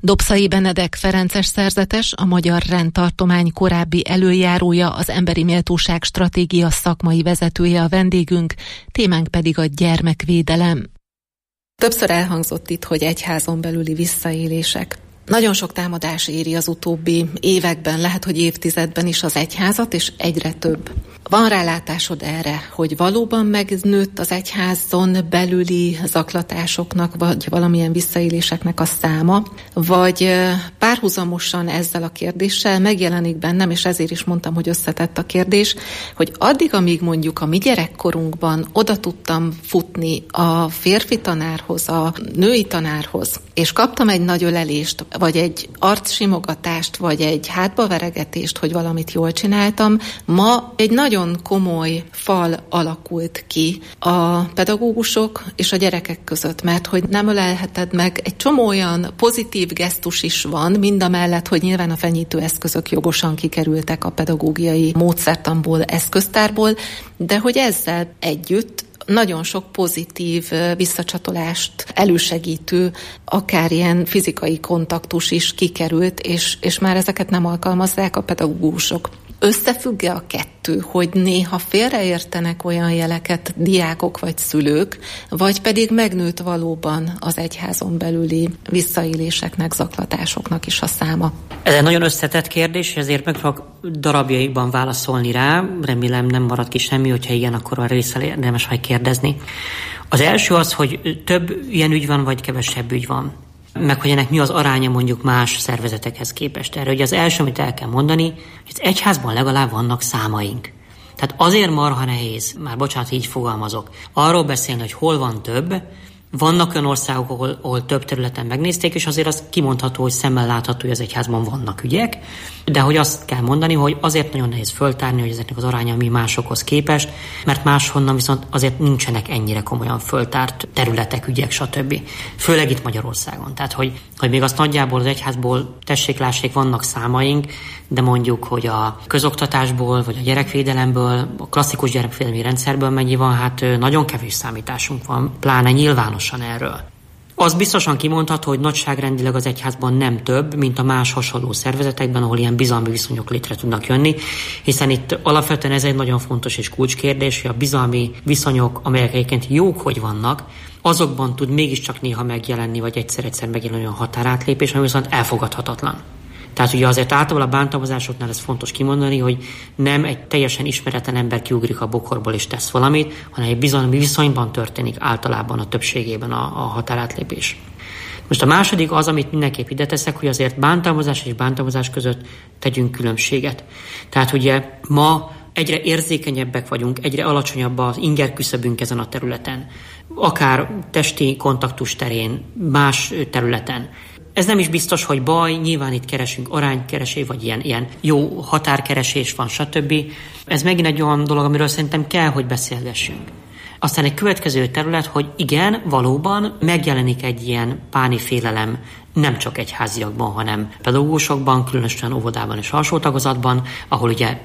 Dobszai Benedek ferences szerzetes, a Magyar Rendtartomány korábbi előjárója, az Emberi Méltóság Stratégia szakmai vezetője a vendégünk, témánk pedig a gyermekvédelem. Többször elhangzott itt, hogy egyházon belüli visszaélések. Nagyon sok támadás éri az utóbbi években, lehet, hogy évtizedben is az egyházat, és egyre több. Van rálátásod erre, hogy valóban megnőtt az egyházon belüli zaklatásoknak, vagy valamilyen visszaéléseknek a száma, vagy párhuzamosan ezzel a kérdéssel megjelenik bennem, és ezért is mondtam, hogy összetett a kérdés, hogy addig, amíg mondjuk a mi gyerekkorunkban oda tudtam futni a férfi tanárhoz, a női tanárhoz, és kaptam egy nagy ölelést, vagy egy arcsimogatást, vagy egy hátbaveregetést, hogy valamit jól csináltam, ma egy nagyon komoly fal alakult ki a pedagógusok és a gyerekek között, mert hogy nem ölelheted meg, egy csomó olyan pozitív gesztus is van, mindamellett, hogy nyilván a fenyítő eszközök jogosan kikerültek a pedagógiai módszertanból, eszköztárból, de hogy ezzel együtt nagyon sok pozitív visszacsatolást elősegítő, akár ilyen fizikai kontaktus is kikerült, és már ezeket nem alkalmazzák a pedagógusok. Összefügg-e a kettő, hogy néha félreértenek olyan jeleket diákok vagy szülők, vagy pedig megnőtt valóban az egyházon belüli visszaéléseknek, zaklatásoknak is a száma? Ez egy nagyon összetett kérdés, ezért meg fogok darabjaiban válaszolni rá. Remélem nem marad ki semmi, hogyha igen, akkor a részre érdemes majd kérdezni. Az első az, hogy több ilyen ügy van, vagy kevesebb ügy van. Meg hogy ennek mi az aránya mondjuk más szervezetekhez képest. Erre ugye az első, amit el kell mondani, hogy az egyházban legalább vannak számaink. Tehát azért marha nehéz, már bocsánat, így fogalmazok, arról beszélni, hogy hol van több. Vannak olyan országok, ahol több területen megnézték, és azért az kimondható, hogy szemmel látható, hogy az egyházban vannak ügyek, de hogy azt kell mondani, hogy azért nagyon nehéz föltárni, hogy ezeknek az aránya mi másokhoz képest, mert máshonnan viszont azért nincsenek ennyire komolyan föltárt területek, ügyek, stb. Főleg itt Magyarországon. Tehát, hogy még azt nagyjából az egyházból tessék-lássék vannak számaink, de mondjuk, hogy a közoktatásból, vagy a gyerekvédelemből, a klasszikus gyerekvédelmi rendszerből mennyi van, hát nagyon kevés számításunk van, pláne nyilvánosan erről. Az biztosan kimondható, hogy nagyságrendileg az egyházban nem több, mint a más hasonló szervezetekben, ahol ilyen bizalmi viszonyok létre tudnak jönni, hiszen itt alapvetően ez egy nagyon fontos és kulcskérdés, hogy a bizalmi viszonyok, amelyek egyébként jók, hogy vannak, azokban tud mégiscsak néha megjelenni, vagy egyszer-egyszer megjelenni olyan határátlépés, ami viszont elfogadhatatlan. Tehát ugye azért általában a bántalmazásoknál ez fontos kimondani, hogy nem egy teljesen ismeretlen ember kiugrik a bokorból és tesz valamit, hanem egy bizalmi viszonyban történik általában a többségében a határátlépés. Most a második az, amit mindenképp ide teszek, hogy azért bántalmazás és bántalmazás között tegyünk különbséget. Tehát ugye ma egyre érzékenyebbek vagyunk, egyre alacsonyabb az inger küszöbünk ezen a területen. Akár testi kontaktus terén, más területen. Ez nem is biztos, hogy baj, nyilván itt keresünk aránykeresés, vagy ilyen jó határkeresés van, stb. Ez megint egy olyan dolog, amiről szerintem kell, hogy beszélgessünk. Aztán egy következő terület, hogy igen, valóban megjelenik egy ilyen páni félelem, nem csak egyháziakban, hanem pedagógusokban, különösen óvodában és alsó tagozatban, ahol ugye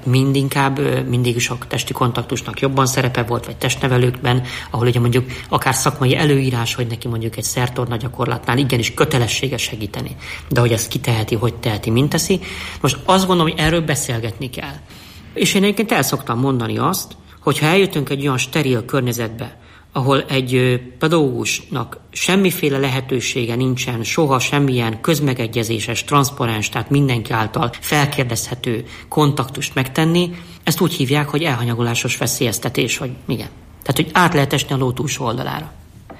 mindig is a testi kontaktusnak jobban szerepe volt, vagy testnevelőkben, ahol ugye mondjuk akár szakmai előírás, hogy neki mondjuk egy szertorna gyakorlatnál igenis kötelessége segíteni. De hogy ezt kiteheti, hogy teheti, mint teszi. Most azt gondolom, hogy erről beszélgetni kell. És én egyébként el szoktam mondani azt, hogyha eljutunk egy olyan steril környezetbe, ahol egy pedagógusnak semmiféle lehetősége nincsen, soha semmilyen közmegegyezéses, transzparens, tehát mindenki által felkérdezhető kontaktust megtenni, ezt úgy hívják, hogy elhanyagolásos veszélyeztetés, vagy igen. Tehát, hogy át lehet esni a ló túlsó oldalára.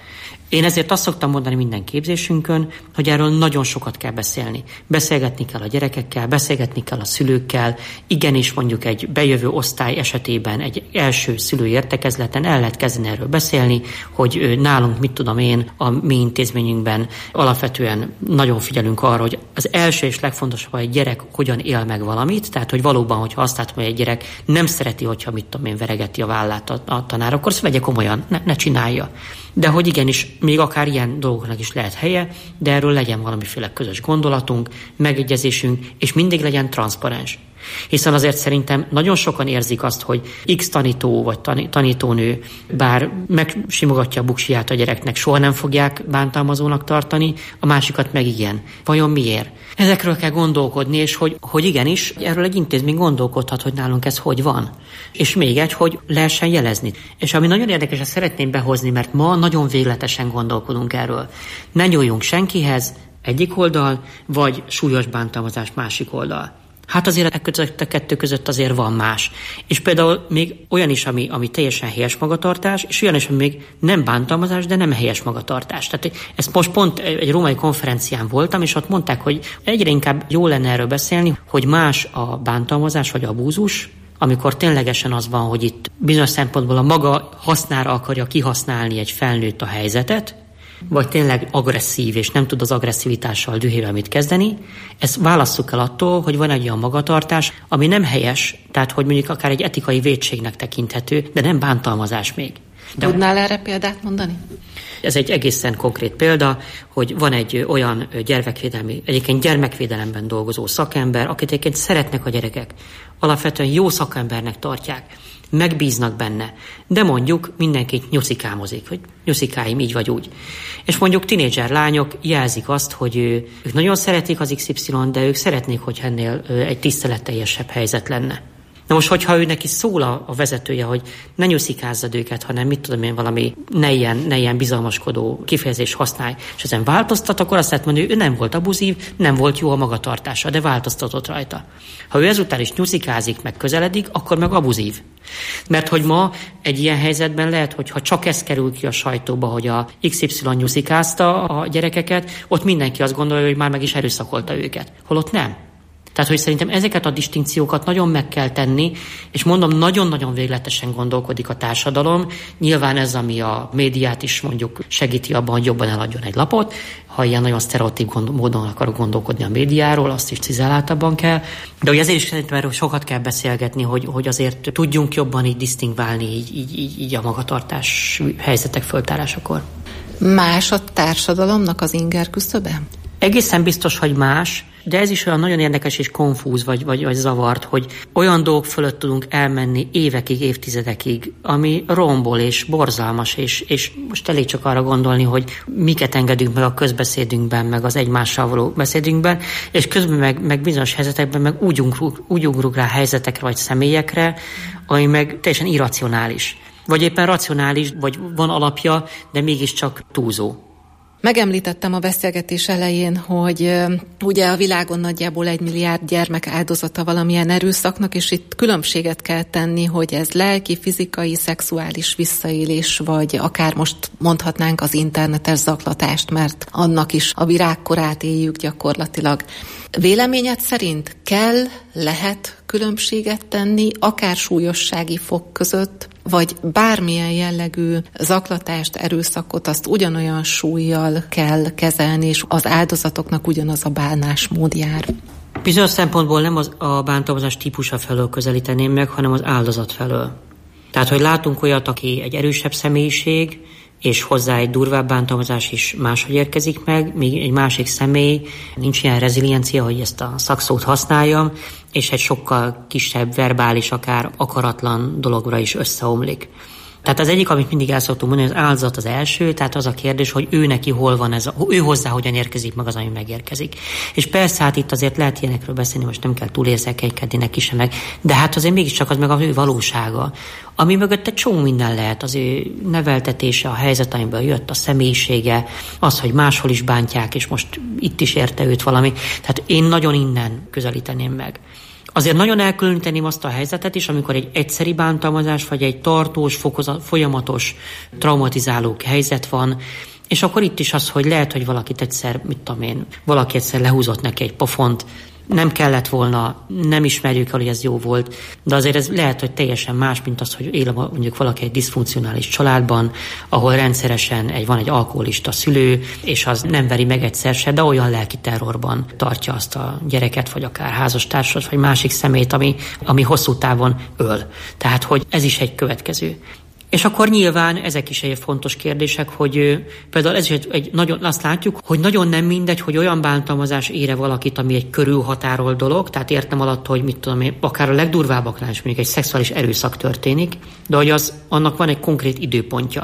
Én ezért azt szoktam mondani minden képzésünkön, hogy erről nagyon sokat kell beszélni. Beszélgetni kell a gyerekekkel, beszélgetni kell a szülőkkel, igenis mondjuk egy bejövő osztály esetében egy első szülői értekezleten el lehet kezdeni erről beszélni, hogy nálunk, mit tudom én, a mi intézményünkben alapvetően nagyon figyelünk arra, hogy az első és legfontosabb, hogy egy gyerek hogyan él meg valamit, tehát hogy valóban, hogyha azt látom, hogy egy gyerek nem szereti, hogyha mit tudom én, veregeti a vállát a tanár, akkor ezt vegye komolyan, ne csinálja. De hogy igenis még akár ilyen dolgoknak is lehet helye, de erről legyen valamiféle közös gondolatunk, megegyezésünk, és mindig legyen transzparens. Hiszen azért szerintem nagyon sokan érzik azt, hogy X tanító vagy tanítónő bár megsimogatja a buksiját a gyereknek, soha nem fogják bántalmazónak tartani, a másikat meg igen. Vajon miért? Ezekről kell gondolkodni, és hogy igenis, erről egy intézmény gondolkodhat, hogy nálunk ez hogy van. És még egy, hogy lehessen jelezni. És ami nagyon érdekes, ezt szeretném behozni, mert ma nagyon végletesen gondolkodunk erről. Ne nyúljunk senkihez, egyik oldal, vagy súlyos bántalmazás másik oldal. Hát azért a kettő között azért van más. És például még olyan is, ami teljesen helyes magatartás, és olyan is, ami még nem bántalmazás, de nem helyes magatartás. Tehát ezt most pont egy római konferencián voltam, és ott mondták, hogy egyre inkább jó lenne erről beszélni, hogy más a bántalmazás vagy abúzus, amikor ténylegesen az van, hogy itt bizonyos szempontból a maga hasznára akarja kihasználni egy felnőtt a helyzetet, vagy tényleg agresszív, és nem tud az agresszivitással, dühével mit kezdeni, ezt válasszuk el attól, hogy van egy olyan magatartás, ami nem helyes, tehát hogy mondjuk akár egy etikai vétségnek tekinthető, de nem bántalmazás még. Tudnál erre példát mondani? Ez egy egészen konkrét példa, hogy van egy olyan egyébként gyermekvédelemben dolgozó szakember, akit egyébként szeretnek a gyerekek. Alapvetően jó szakembernek tartják, megbíznak benne, de mondjuk mindenki nyuszikámozik, hogy nyuszikáim így vagy úgy. És mondjuk tinédzser lányok jelzik azt, hogy ők nagyon szeretik az XY, de ők szeretnék, hogy ennél egy tiszteletteljesebb helyzet lenne. Na most, hogyha ő neki szól a vezetője, hogy ne nyuszikázzad őket, hanem mit tudom én, valami ne ilyen bizalmaskodó kifejezést használj, és ezen változtat, akkor azt lehet mondani, hogy ő nem volt abuzív, nem volt jó a magatartása, de változtatott rajta. Ha ő ezután is nyuszikázik, meg közeledik, akkor meg abuzív. Mert hogy ma egy ilyen helyzetben lehet, hogy ha csak ez kerül ki a sajtóba, hogy a XY nyuszikázta a gyerekeket, ott mindenki azt gondolja, hogy már meg is erőszakolta őket. Holott nem. Tehát, hogy szerintem ezeket a distinkciókat nagyon meg kell tenni, és mondom, nagyon-nagyon végletesen gondolkodik a társadalom. Nyilván ez, ami a médiát is mondjuk segíti abban, hogy jobban eladjon egy lapot. Ha ilyen nagyon sztereotíp módon akarok gondolkodni a médiáról, azt is cizelláltabban kell. De hogy azért is szerintem erről sokat kell beszélgetni, hogy azért tudjunk jobban így disztingválni így a magatartás helyzetek föltárásakor. Más a társadalomnak az inger küszöbe? Egészen biztos, hogy más, de ez is olyan nagyon érdekes és konfúz vagy zavart, hogy olyan dolgok fölött tudunk elmenni évekig, évtizedekig, ami rombol és borzalmas, és most elég csak arra gondolni, hogy miket engedünk meg a közbeszédünkben, meg az egymással való beszédünkben, és közben meg bizonyos helyzetekben meg úgy ugrunk rá helyzetekre vagy személyekre, ami meg teljesen irracionális. Vagy éppen racionális, vagy van alapja, de mégiscsak túlzó. Megemlítettem a beszélgetés elején, hogy ugye a világon nagyjából 1 milliárd gyermek áldozata valamilyen erőszaknak, és itt különbséget kell tenni, hogy ez lelki, fizikai, szexuális visszaélés, vagy akár most mondhatnánk az internetes zaklatást, mert annak is a virágkorát éljük gyakorlatilag. Véleményed szerint lehet különbséget tenni, akár súlyossági fok között, vagy bármilyen jellegű zaklatást, erőszakot, azt ugyanolyan súllyal kell kezelni, és az áldozatoknak ugyanaz a bánásmód jár? Bizonyos szempontból nem a bántalmazás típusa felől közelíteném meg, hanem az áldozat felől. Tehát, hogy látunk olyat, aki egy erősebb személyiség, és hozzá egy durvább bántalmazás is máshogy érkezik meg, míg egy másik személy nincs ilyen reziliencia, hogy ezt a szakszót használjam, és egy sokkal kisebb, verbális, akár akaratlan dologra is összeomlik. Tehát az egyik, amit mindig el szoktunk mondani, az áldozat az első, tehát az a kérdés, hogy ő neki hol van ez, ő hozzá hogyan érkezik meg az, ami megérkezik. És persze, hát itt azért lehet ilyenekről beszélni, most nem kell túl érzékenykedni neki sem meg, de hát azért mégiscsak az meg az ő valósága, ami mögött egy csomó minden lehet, az ő neveltetése, a helyzet, amiből jött, a személyisége, az, hogy máshol is bántják, és most itt is érte őt valami. Tehát én nagyon innen közelíteném meg. Azért nagyon elkülöníteném azt a helyzetet is, amikor egy egyszeri bántalmazás, vagy egy tartós, folyamatos, traumatizáló helyzet van, és akkor itt is az, hogy lehet, hogy valakit egyszer, valaki egyszer lehúzott neki egy pofont, nem kellett volna, nem ismerjük el, hogy ez jó volt, de azért ez lehet, hogy teljesen más, mint az, hogy él mondjuk valaki egy diszfunkcionális családban, ahol rendszeresen van egy alkoholista szülő, és az nem veri meg egyszer se, de olyan lelki terrorban tartja azt a gyereket, vagy akár házastársat, vagy másik személyt, ami hosszú távon öl. Tehát, hogy ez is egy következő. És akkor nyilván ezek is egy fontos kérdések, hogy például ez is nagyon, azt látjuk, hogy nagyon nem mindegy, hogy olyan bántalmazás ére valakit, ami egy körülhatárolt dolog, tehát értem alatt, hogy mit tudom én, akár a legdurvábbaknál is mondjuk egy szexuális erőszak történik, de hogy annak van egy konkrét időpontja.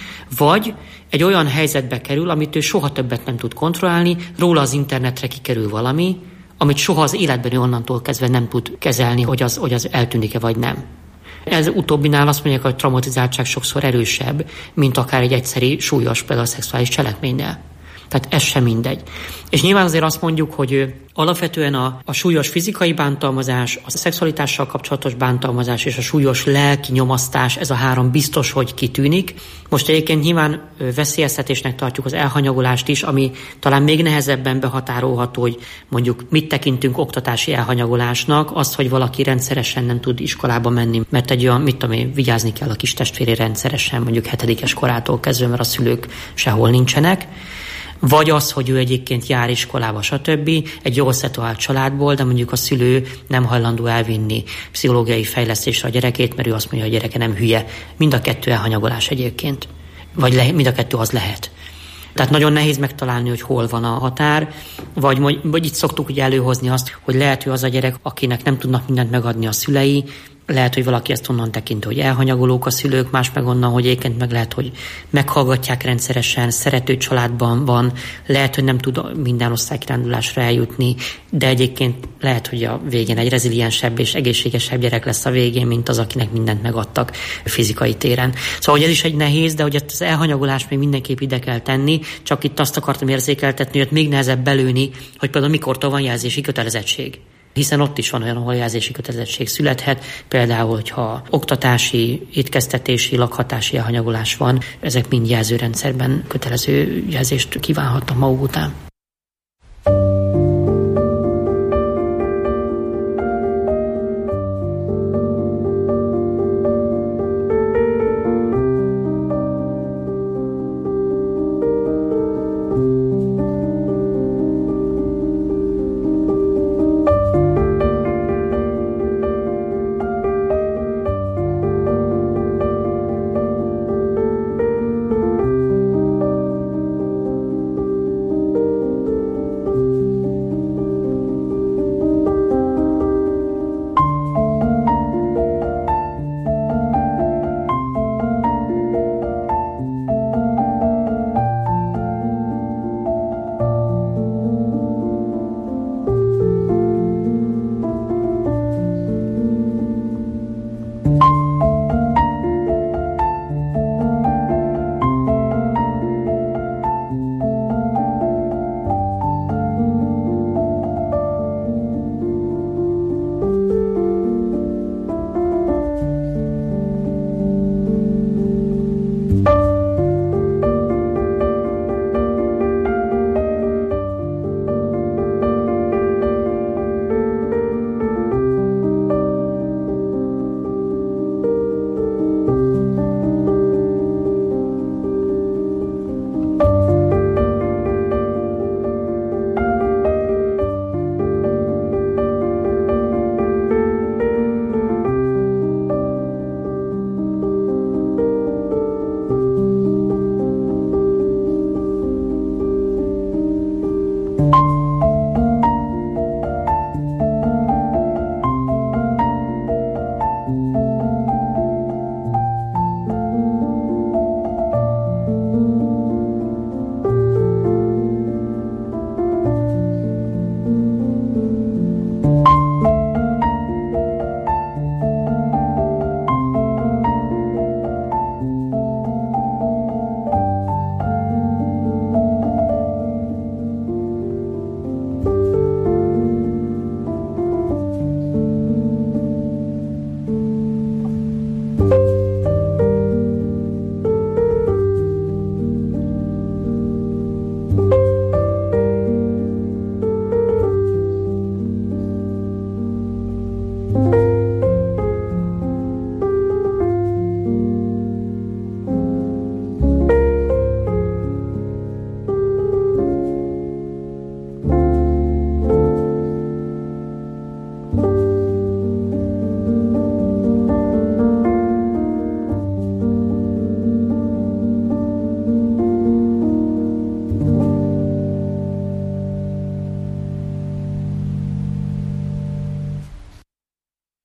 Vagy egy olyan helyzetbe kerül, amit ő soha többet nem tud kontrollálni, róla az internetre kikerül valami, amit soha az életben onnantól kezdve nem tud kezelni, hogy az eltűnik-e vagy nem. Ez utóbbinál azt mondják, hogy a traumatizáltság sokszor erősebb, mint akár egy egyszeri súlyos például szexuális cselekménnyel. Tehát ez sem mindegy. És nyilván azért azt mondjuk, hogy alapvetően a súlyos fizikai bántalmazás, a szexualitással kapcsolatos bántalmazás és a súlyos lelki nyomasztás, ez a három biztos, hogy kitűnik. Most egyébként nyilván veszélyeztetésnek tartjuk az elhanyagolást is, ami talán még nehezebben behatárolható, hogy mondjuk mit tekintünk oktatási elhanyagolásnak, azt, hogy valaki rendszeresen nem tud iskolába menni, mert egy olyan, vigyázni kell a kis testvéré rendszeresen, mondjuk 7. korától kezdve, mert a szülők sehol nincsenek. Vagy az, hogy ő egyébként jár iskolába, stb. Egy jól szituált családból, de mondjuk a szülő nem hajlandó elvinni pszichológiai fejlesztésre a gyerekét, mert ő azt mondja, hogy a gyereke nem hülye. Mind a kettő elhanyagolás egyébként. Vagy mind a kettő az lehet. Tehát nagyon nehéz megtalálni, hogy hol van a határ, vagy itt szoktuk ugye előhozni azt, hogy lehet, hogy az a gyerek, akinek nem tudnak mindent megadni a szülei, lehet, hogy valaki ezt onnan tekinti, hogy elhanyagolók a szülők, más meg onnan, hogy egyébként meg lehet, hogy meghallgatják rendszeresen, szerető családban van, lehet, hogy nem tud minden osztálykirándulásra eljutni, de egyébként lehet, hogy a végén egy reziliensebb és egészségesebb gyerek lesz a végén, mint az, akinek mindent megadtak fizikai téren. Szóval, hogy ez is egy nehéz, de hogy az elhanyagolást még mindenképp ide kell tenni, csak itt azt akartam érzékeltetni, hogy még nehezebb belőni, hogy például mikortól van jelzési kötelezettség. Hiszen ott is van olyan, ahol jelzési kötelezettség születhet, például, hogyha oktatási, étkeztetési, lakhatási elhanyagolás van, ezek mind jelzőrendszerben kötelező jelzést kívánhatnak maguk után.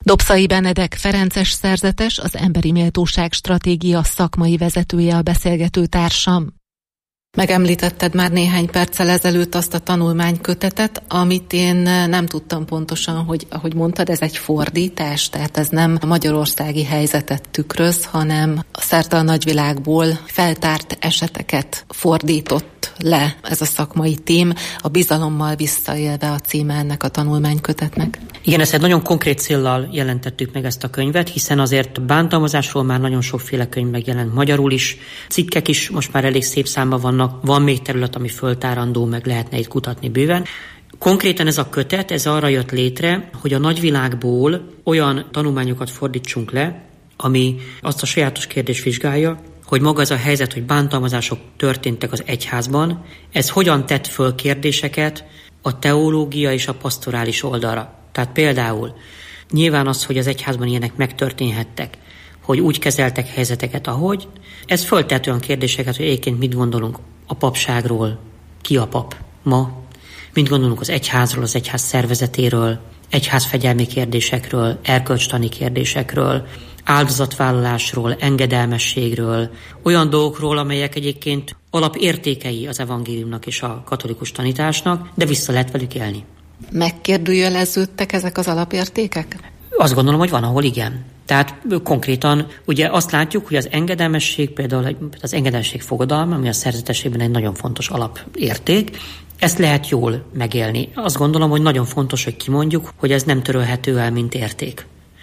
Dobszai Benedek ferences szerzetes, az Emberi Méltóság Stratégia szakmai vezetője a beszélgető társam. Megemlítetted már néhány perccel ezelőtt azt a tanulmánykötetet, amit én nem tudtam pontosan, hogy ahogy mondtad, ez egy fordítás, tehát ez nem a magyarországi helyzetet tükröz, hanem szerte a nagyvilágból feltárt eseteket fordított le ez a szakmai tím, a bizalommal visszaélve a címe ennek a tanulmánykötetnek. Igen, ezt egy nagyon konkrét céllal jelentettük meg ezt a könyvet, hiszen azért bántalmazásról már nagyon sokféle könyv megjelent magyarul is, cikkek is most már elég szép számban vannak, van még terület, ami föltárandó, meg lehetne itt kutatni bőven. Konkrétan ez a kötet, ez arra jött létre, hogy a nagyvilágból olyan tanulmányokat fordítsunk le, ami azt a sajátos kérdést vizsgálja, hogy maga az a helyzet, hogy bántalmazások történtek az egyházban, ez hogyan tett föl kérdéseket a teológia és a pastorális oldalra. Tehát például nyilván az, hogy az egyházban ilyenek megtörténhettek, hogy úgy kezeltek helyzeteket, ahogy. Ez föltett olyan kérdéseket, hogy egyébként mit gondolunk a papságról, ki a pap ma, mit gondolunk az egyházról, az egyház szervezetéről, egyházfegyelmi kérdésekről, erkölcstani kérdésekről, áldozatvállalásról, engedelmességről, olyan dolgokról, amelyek egyébként alapértékei az evangéliumnak és a katolikus tanításnak, de vissza lehet velük élni. Megkérdőjeleződtek ezek az alapértékek? Azt gondolom, hogy van, ahol igen. Tehát konkrétan ugye azt látjuk, hogy az engedelmesség, például az engedelmesség fogadalma, ami a szerzetességben egy nagyon fontos alapérték, ezt lehet jól megélni. Azt gondolom, hogy nagyon fontos, hogy kimondjuk, hogy ez nem törölhető el, mint érték.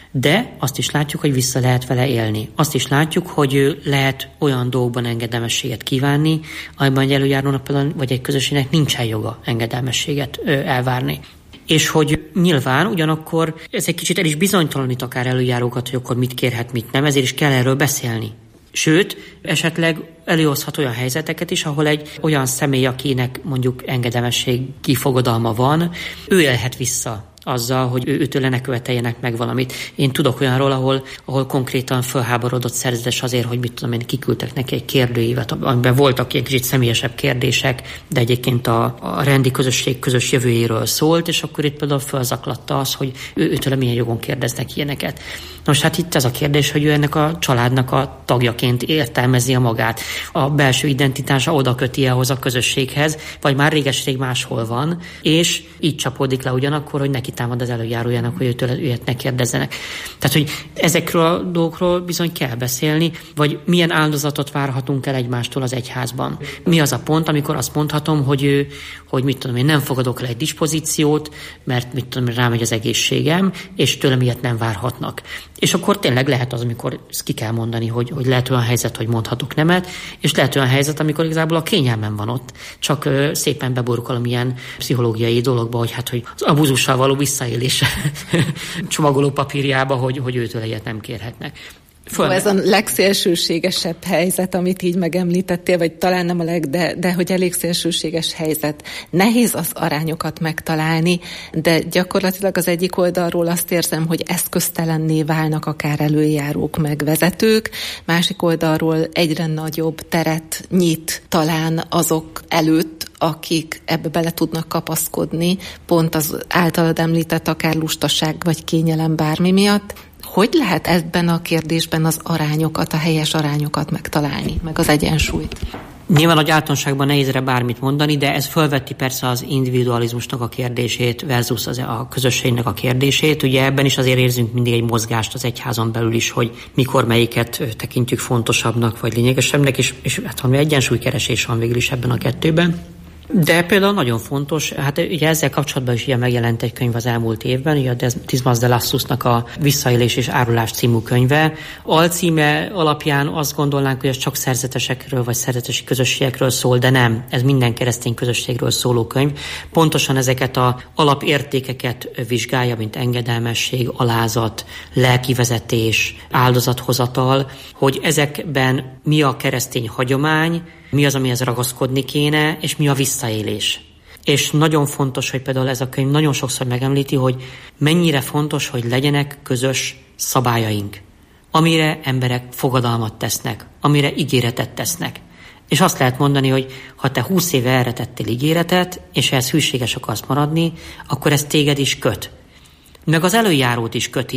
De azt is látjuk, hogy vissza lehet vele élni. Azt is látjuk, hogy lehet olyan dolgokban engedelmességet kívánni, amiben egy előjárónak például, vagy egy közösségnek nincsen joga engedelmességet elvárni. És hogy nyilván ugyanakkor ez egy kicsit el is bizonytalanít akár előjárókat, hogy akkor mit kérhet, mit nem, ezért is kell erről beszélni. Sőt, esetleg előhozhat olyan helyzeteket is, ahol egy olyan személy, akinek mondjuk engedelmességi fogadalma van, ő élhet vissza azzal, hogy őtől ne követeljenek meg valamit. Én tudok olyanról, ahol konkrétan fölháborodott szerzetes azért, hogy mit tudom én, kiküldtek neki egy kérdőívet, amiben voltak ilyen kicsit személyesebb kérdések, de egyébként a rendi közösség közös jövőjéről szólt, és akkor itt például fölzaklatta az, hogy őtől milyen jogon kérdeznek ilyeneket. Most hát itt ez a kérdés, hogy ő ennek a családnak a tagjaként értelmezi a magát. A belső identitása oda köti ahhoz a közösséghez, vagy már réges-rég máshol van, és így csapódik le ugyanakkor, hogy neki támad az előjárójának, hogy őtől ilyet ne kérdezzenek. Tehát, hogy ezekről a dolgokról bizony kell beszélni, vagy milyen áldozatot várhatunk el egymástól az egyházban. Mi az a pont, amikor azt mondhatom, hogy mit tudom én, nem fogadok el egy dispozíciót, mert mit tudom, rámegy az egészségem, és tőlem ilyet nem várhatnak. És akkor tényleg lehet az, amikor ezt ki kell mondani, hogy lehet olyan helyzet, hogy mondhatok nemet, és lehet olyan helyzet, amikor igazából a kényelmem van ott, csak szépen beburkolom ilyen pszichológiai dologba, hogy hát, hogy az abuzussal való visszaélés csomagoló papírjába, hogy őtől ilyet nem kérhetnek. Ez a legszélsőségesebb helyzet, amit így megemlítettél, vagy talán nem a de hogy elég szélsőséges helyzet. Nehéz az arányokat megtalálni, de gyakorlatilag az egyik oldalról azt érzem, hogy eszköztelenné válnak akár előjárók meg vezetők, másik oldalról egyre nagyobb teret nyit talán azok előtt, akik ebbe bele tudnak kapaszkodni, pont az általad említett akár lustaság vagy kényelem bármi miatt. Hogy lehet ebben a kérdésben az arányokat, a helyes arányokat megtalálni, meg az egyensúlyt? Nyilván, hogy általánosságban nehéz erre bármit mondani, de ez fölvetti persze az individualizmusnak a kérdését versus a közösségnek a kérdését. Ugye ebben is azért érzünk mindig egy mozgást az egyházon belül is, hogy mikor melyiket tekintjük fontosabbnak vagy lényegesebbnek, és hát valami egyensúlykeresés van végül is ebben a kettőben. De például nagyon fontos, hát ugye ezzel kapcsolatban is ugye megjelent egy könyv az elmúlt évben, ugye a Dismas de Lassusnak a Visszaélés és árulás című könyve. Alcíme alapján azt gondolnánk, hogy ez csak szerzetesekről vagy szerzetesi közösségekről szól, de nem, ez minden keresztény közösségről szóló könyv. Pontosan ezeket az alapértékeket vizsgálja, mint engedelmesség, alázat, lelkivezetés, áldozathozatal, hogy ezekben mi a keresztény hagyomány, mi az, amihez ragaszkodni kéne, és mi a visszaélés. És nagyon fontos, hogy például ez a könyv nagyon sokszor megemlíti, hogy mennyire fontos, hogy legyenek közös szabályaink, amire emberek fogadalmat tesznek, amire ígéretet tesznek. És azt lehet mondani, hogy ha te 20 éve erre tettél ígéretet, és ehhez hűséges akarsz maradni, akkor ez téged is köt. Meg az előjárót is köti,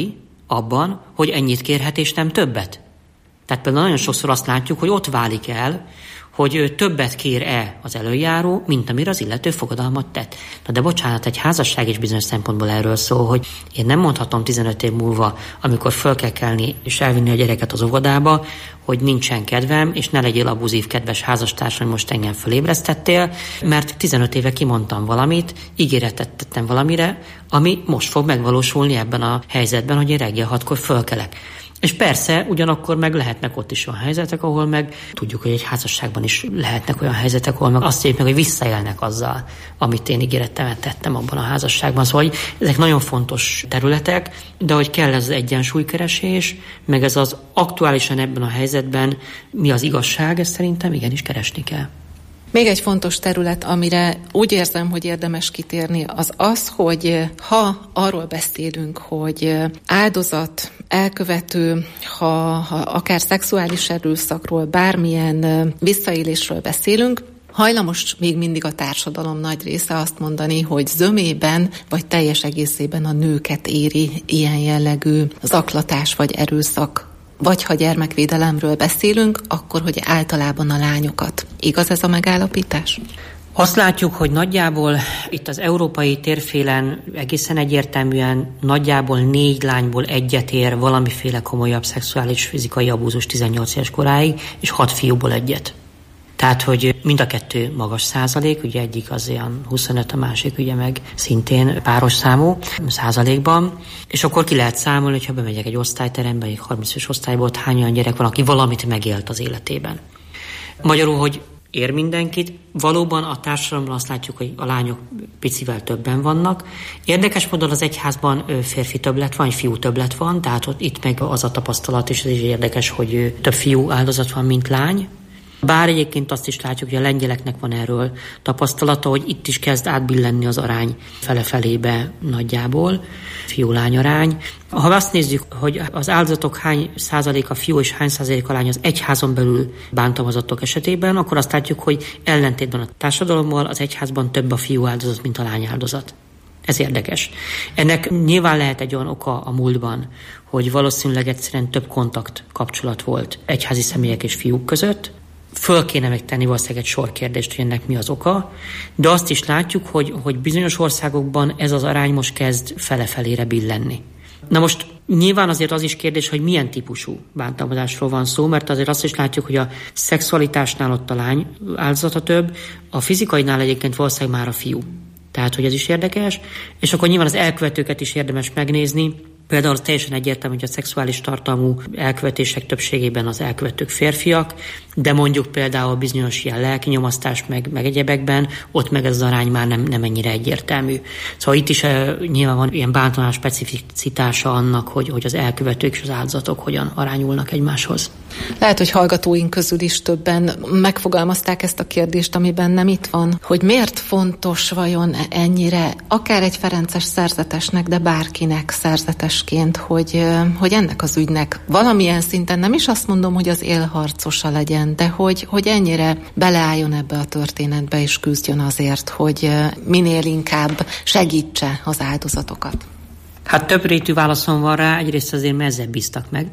abban, hogy ennyit kérhet és nem többet. Tehát például nagyon sokszor azt látjuk, hogy ott válik el, hogy többet kér-e az előjáró, mint amire az illető fogadalmat tett. Na de bocsánat, egy házasság is bizonyos szempontból erről szól, hogy én nem mondhatom 15 év múlva, amikor föl kell kelni és elvinni a gyereket az óvodába, hogy nincsen kedvem, és ne legyél abuzív, kedves házastársam, hogy most engem fölébresztettél, mert 15 éve kimondtam valamit, ígéretet tettem valamire, ami most fog megvalósulni ebben a helyzetben, hogy én reggel 6-kor fölkelek. És persze, ugyanakkor meg lehetnek ott is olyan helyzetek, ahol meg tudjuk, hogy egy házasságban is lehetnek olyan helyzetek, ahol meg azt mondjuk, hogy visszaélnek azzal, amit én ígérettemet tettem abban a házasságban. Szóval hogy ezek nagyon fontos területek, de hogy kell ez az egyensúlykeresés, meg ez az aktuálisan ebben a helyzetben mi az igazság, ezt szerintem igenis keresni kell. Még egy fontos terület, amire úgy érzem, hogy érdemes kitérni, az az, hogy ha arról beszélünk, hogy áldozat, elkövető, ha akár szexuális erőszakról, bármilyen visszaélésről beszélünk, hajlamos még mindig a társadalom nagy része azt mondani, hogy zömében vagy teljes egészében a nőket éri ilyen jellegű zaklatás vagy erőszak. Vagy ha gyermekvédelemről beszélünk, akkor hogy általában a lányokat. Igaz ez a megállapítás? Azt látjuk, hogy nagyjából itt az európai térfélen egészen egyértelműen nagyjából 4 lányból egyet ér valamiféle komolyabb szexuális fizikai abúzus 18 éves koráig, és 6 fiúból egyet. Tehát, hogy mind a kettő magas százalék, ugye egyik az ilyen 25, a másik ugye meg szintén páros számú százalékban, és akkor ki lehet számolni, hogyha bemegyek egy osztályterembe, egy 30-es osztályból, hány olyan gyerek van, aki valamit megélt az életében. Magyarul, hogy ér mindenkit, valóban a társadalomban azt látjuk, hogy a lányok picivel többen vannak. Érdekes módon az egyházban férfi többlet van, fiú többlet van, tehát ott itt meg az a tapasztalat, és ez is érdekes, hogy több fiú áldozat van, mint lány. Bár egyébként azt is látjuk, hogy a lengyeleknek van erről tapasztalata, hogy itt is kezd átbillenni az arány fele-felébe nagyjából, fiú-lány arány. Ha azt nézzük, hogy az áldozatok hány százaléka fiú és hány százaléka lány az egyházon belül bántalmazottak esetében, akkor azt látjuk, hogy ellentétben a társadalommal az egyházban több a fiú áldozat, mint a lány áldozat. Ez érdekes. Ennek nyilván lehet egy olyan oka a múltban, hogy valószínűleg egyszerűen több kontakt kapcsolat volt egyházi személyek és fiúk között. Föl kéne megtenni valószínűleg egy sor kérdést, hogy ennek mi az oka, de azt is látjuk, hogy bizonyos országokban ez az arány most kezd fele-felére billenni. Na most nyilván azért az is kérdés, hogy milyen típusú bántalmazásról van szó, mert azért azt is látjuk, hogy a szexualitásnál ott a lány áldozata több, a fizikainál egyébként valószínűleg már a fiú. Tehát, hogy ez is érdekes, és akkor nyilván az elkövetőket is érdemes megnézni. Például az teljesen egyértelmű, hogy a szexuális tartalmú elkövetések többségében az elkövetők férfiak, de mondjuk például bizonyos ilyen lelkinyomasztás meg egyebekben, ott meg ez az arány már nem ennyire egyértelmű. Szóval itt is nyilván van ilyen bántalmazás specificitása annak, hogy az elkövetők és az áldozatok hogyan arányulnak egymáshoz. Lehet, hogy hallgatóink közül is többen megfogalmazták ezt a kérdést, amiben nem itt van, hogy miért fontos vajon ennyire, akár egy ferences szerzetesnek, de bárkinek szerzetesként, hogy ennek az ügynek valamilyen szinten, nem is azt mondom, hogy az élharcosa legyen, de hogy ennyire beleálljon ebbe a történetbe, és küzdjön azért, hogy minél inkább segítse az áldozatokat. Hát több rétű válaszom van rá, egyrészt azért, mert ezzel bíztak meg.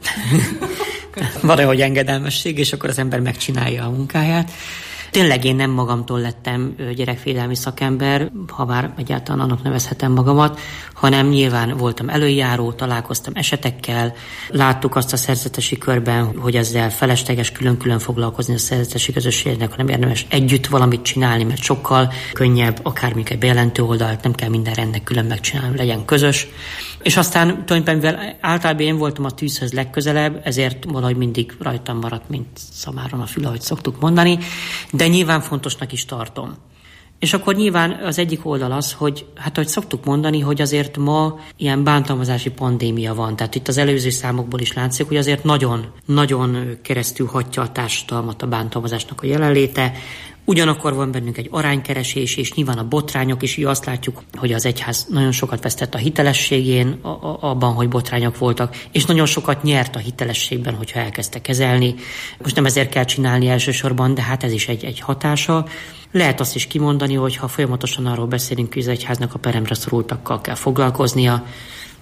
Van olyan engedelmesség, és akkor az ember megcsinálja a munkáját. Tényleg én nem magamtól lettem gyerekvédelmi szakember, ha bár egyáltalán annak nevezhetem magamat, hanem nyilván voltam előjáró, találkoztam esetekkel, láttuk azt a szerzetesi körben, hogy ezzel felesleges külön-külön foglalkozni a szerzetesi közösségnek, hanem érdemes együtt valamit csinálni, mert sokkal könnyebb, akármilyen egy bejelentő oldalt, nem kell minden rendnek külön megcsinálni, legyen közös. És aztán tulajdonképpen általában én voltam a tűzhöz legközelebb, ezért valahogy mindig rajtam maradt, mint szamáron a fül, ahogy szoktuk mondani, de nyilván fontosnak is tartom. És akkor nyilván az egyik oldal az, hogy hát ahogy szoktuk mondani, hogy azért ma ilyen bántalmazási pandémia van. Tehát itt az előző számokból is látszik, hogy azért nagyon keresztül hatja a társadalmat a bántalmazásnak a jelenléte. Ugyanakkor van bennünk egy aránykeresés, és nyilván a botrányok is, így azt látjuk, hogy az egyház nagyon sokat vesztett a hitelességén, abban, hogy botrányok voltak, és nagyon sokat nyert a hitelességben, hogyha elkezdte kezelni. Most nem ezért kell csinálni elsősorban, de hát ez is egy hatása. Lehet azt is kimondani, hogy ha folyamatosan arról beszélünk, hogy az egyháznak a peremre szorultakkal kell foglalkoznia,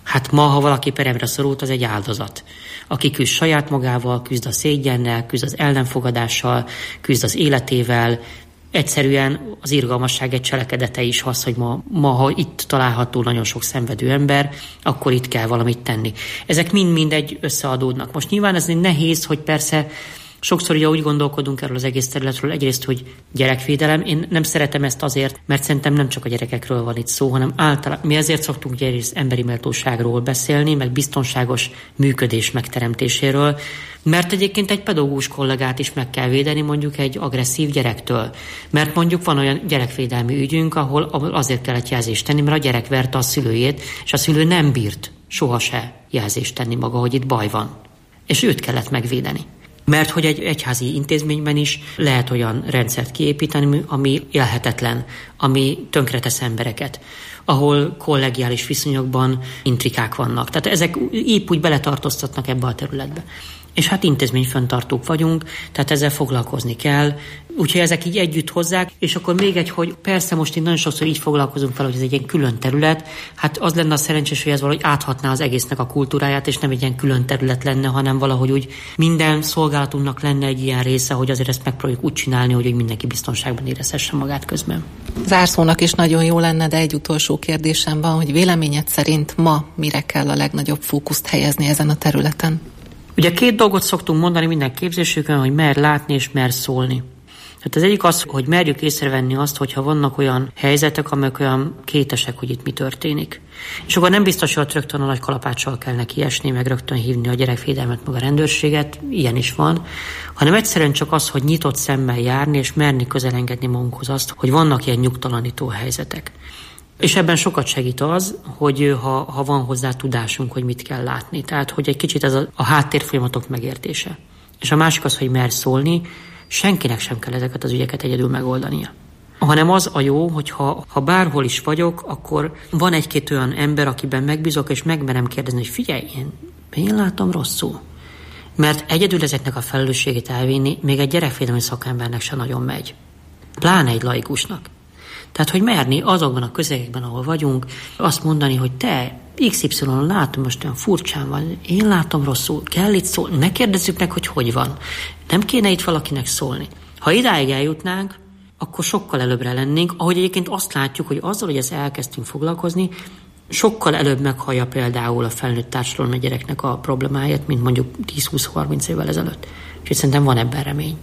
Hát ma, ha valaki peremre szorult, az egy áldozat, aki küzd saját magával, küzd a szégyennel, küzd az ellenfogadással, küzd az életével. Egyszerűen az irgalmasság egy cselekedete is az, hogy ma, ha itt található nagyon sok szenvedő ember, akkor itt kell valamit tenni. Ezek mind egy összeadódnak. Most nyilván ez nehéz, hogy persze sokszor ugye úgy gondolkodunk erről az egész területről, egyrészt, hogy gyerekvédelem. Én nem szeretem ezt azért, mert szerintem nem csak a gyerekekről van itt szó, hanem általában mi ezért szoktunk egyrészt emberi méltóságról beszélni, meg biztonságos működés megteremtéséről, mert egyébként egy pedagógus kollégát is meg kell védeni mondjuk egy agresszív gyerektől. Mert mondjuk van olyan gyerekvédelmi ügyünk, ahol azért kellett jelzést tenni, mert a gyerek verte a szülőjét, és a szülő nem bírt sohasem jelzést tenni maga, hogy itt baj van. És őt kellett megvédeni. Mert hogy egy egyházi intézményben is lehet olyan rendszert kiépíteni, ami élhetetlen, ami tönkretesz embereket, ahol kollegiális viszonyokban intrikák vannak. Tehát ezek épp úgy beletartoztatnak ebbe a területbe. És hát intézményfenntartók vagyunk, tehát ezzel foglalkozni kell. Úgyhogy ezek így együtt hozzák, és akkor még egy, hogy persze most így nagyon sokszor így foglalkozunk fel, hogy ez egy ilyen külön terület, hát az lenne a szerencsés, hogy ez valahogy áthatná az egésznek a kultúráját, és nem egy ilyen külön terület lenne, hanem valahogy úgy minden szolgálatunknak lenne egy ilyen része, hogy azért ezt megpróbáljuk úgy csinálni, hogy mindenki biztonságban érezhesse magát közben. Zárszónak is nagyon jó lenne, de egy utolsó kérdésem van, hogy véleményed szerint ma mire kell a legnagyobb fókuszt helyezni ezen a területen? Ugye 2 dolgot szoktunk mondani minden képzésükön, hogy mer látni és mer szólni. Tehát az egyik az, hogy merjük észrevenni azt, hogyha vannak olyan helyzetek, amelyek olyan kétesek, hogy itt mi történik. És akkor nem biztos, hogy rögtön a nagy kalapáccsal kell neki esni, meg rögtön hívni a gyerekvédelmet, meg a rendőrséget, ilyen is van, hanem egyszerűen csak az, hogy nyitott szemmel járni, és merni közelengedni magunkhoz azt, hogy vannak ilyen nyugtalanító helyzetek. És ebben sokat segít az, hogy ha van hozzá tudásunk, hogy mit kell látni. Tehát, hogy egy kicsit ez a háttérfolyamatok megértése. És a másik az, hogy mer szólni, senkinek sem kell ezeket az ügyeket egyedül megoldania. Hanem az a jó, hogy ha bárhol is vagyok, akkor van 1-2 olyan ember, akiben megbízok, és megmerem kérdezni, hogy figyelj, én látom rosszul. Mert egyedül ezeknek a felelősségét elvinni még egy gyerekvédelmi szakembernek sem nagyon megy. Pláne egy laikusnak. Tehát, hogy merni azokban a közegekben, ahol vagyunk, azt mondani, hogy te XY látom, most olyan furcsán van, én látom rosszul, kell itt szólni, ne kérdezzük meg, hogy van. Nem kéne itt valakinek szólni. Ha idáig eljutnánk, akkor sokkal előbbre lennénk, ahogy egyébként azt látjuk, hogy azzal, hogy ezt elkezdtünk foglalkozni, sokkal előbb meghallja például a felnőtt társadalom egy gyereknek a problémáját, mint mondjuk 10-20-30 évvel ezelőtt. Úgyhogy szerintem van ebben remény.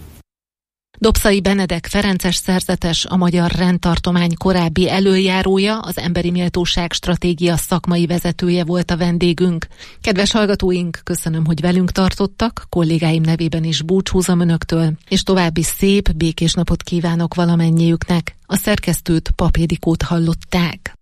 Dobszai Benedek ferences szerzetes, a Magyar Rendtartomány korábbi előjárója, az Emberi Méltóság Stratégia szakmai vezetője volt a vendégünk. Kedves hallgatóink, köszönöm, hogy velünk tartottak, kollégáim nevében is búcsúzom önöktől, és további szép, békés napot kívánok valamennyiüknek. A szerkesztőt, Pap Ildikót hallották.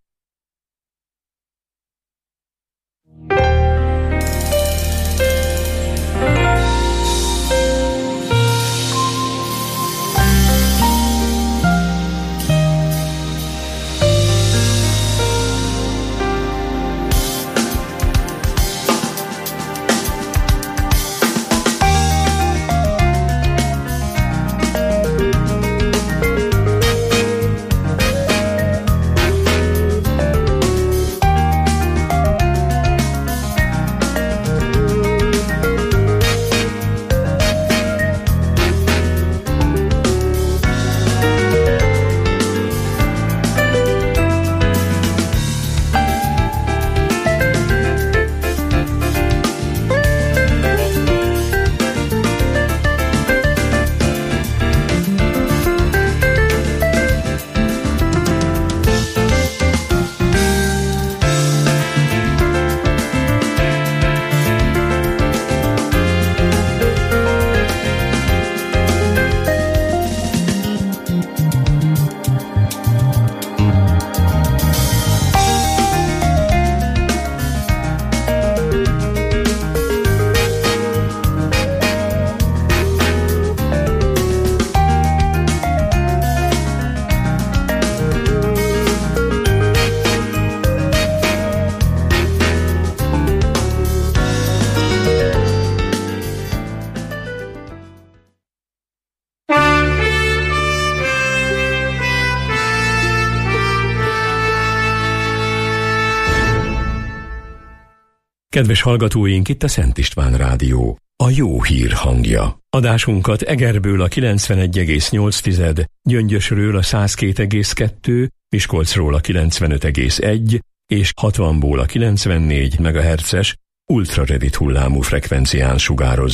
Kedves hallgatóink, itt a Szent István Rádió, a jó hír hangja. Adásunkat Egerből a 91,8, Gyöngyösről a 102,2, Miskolcról a 95,1 és 60-ból a 94 MHz-es ultrarövid hullámú frekvencián sugároz.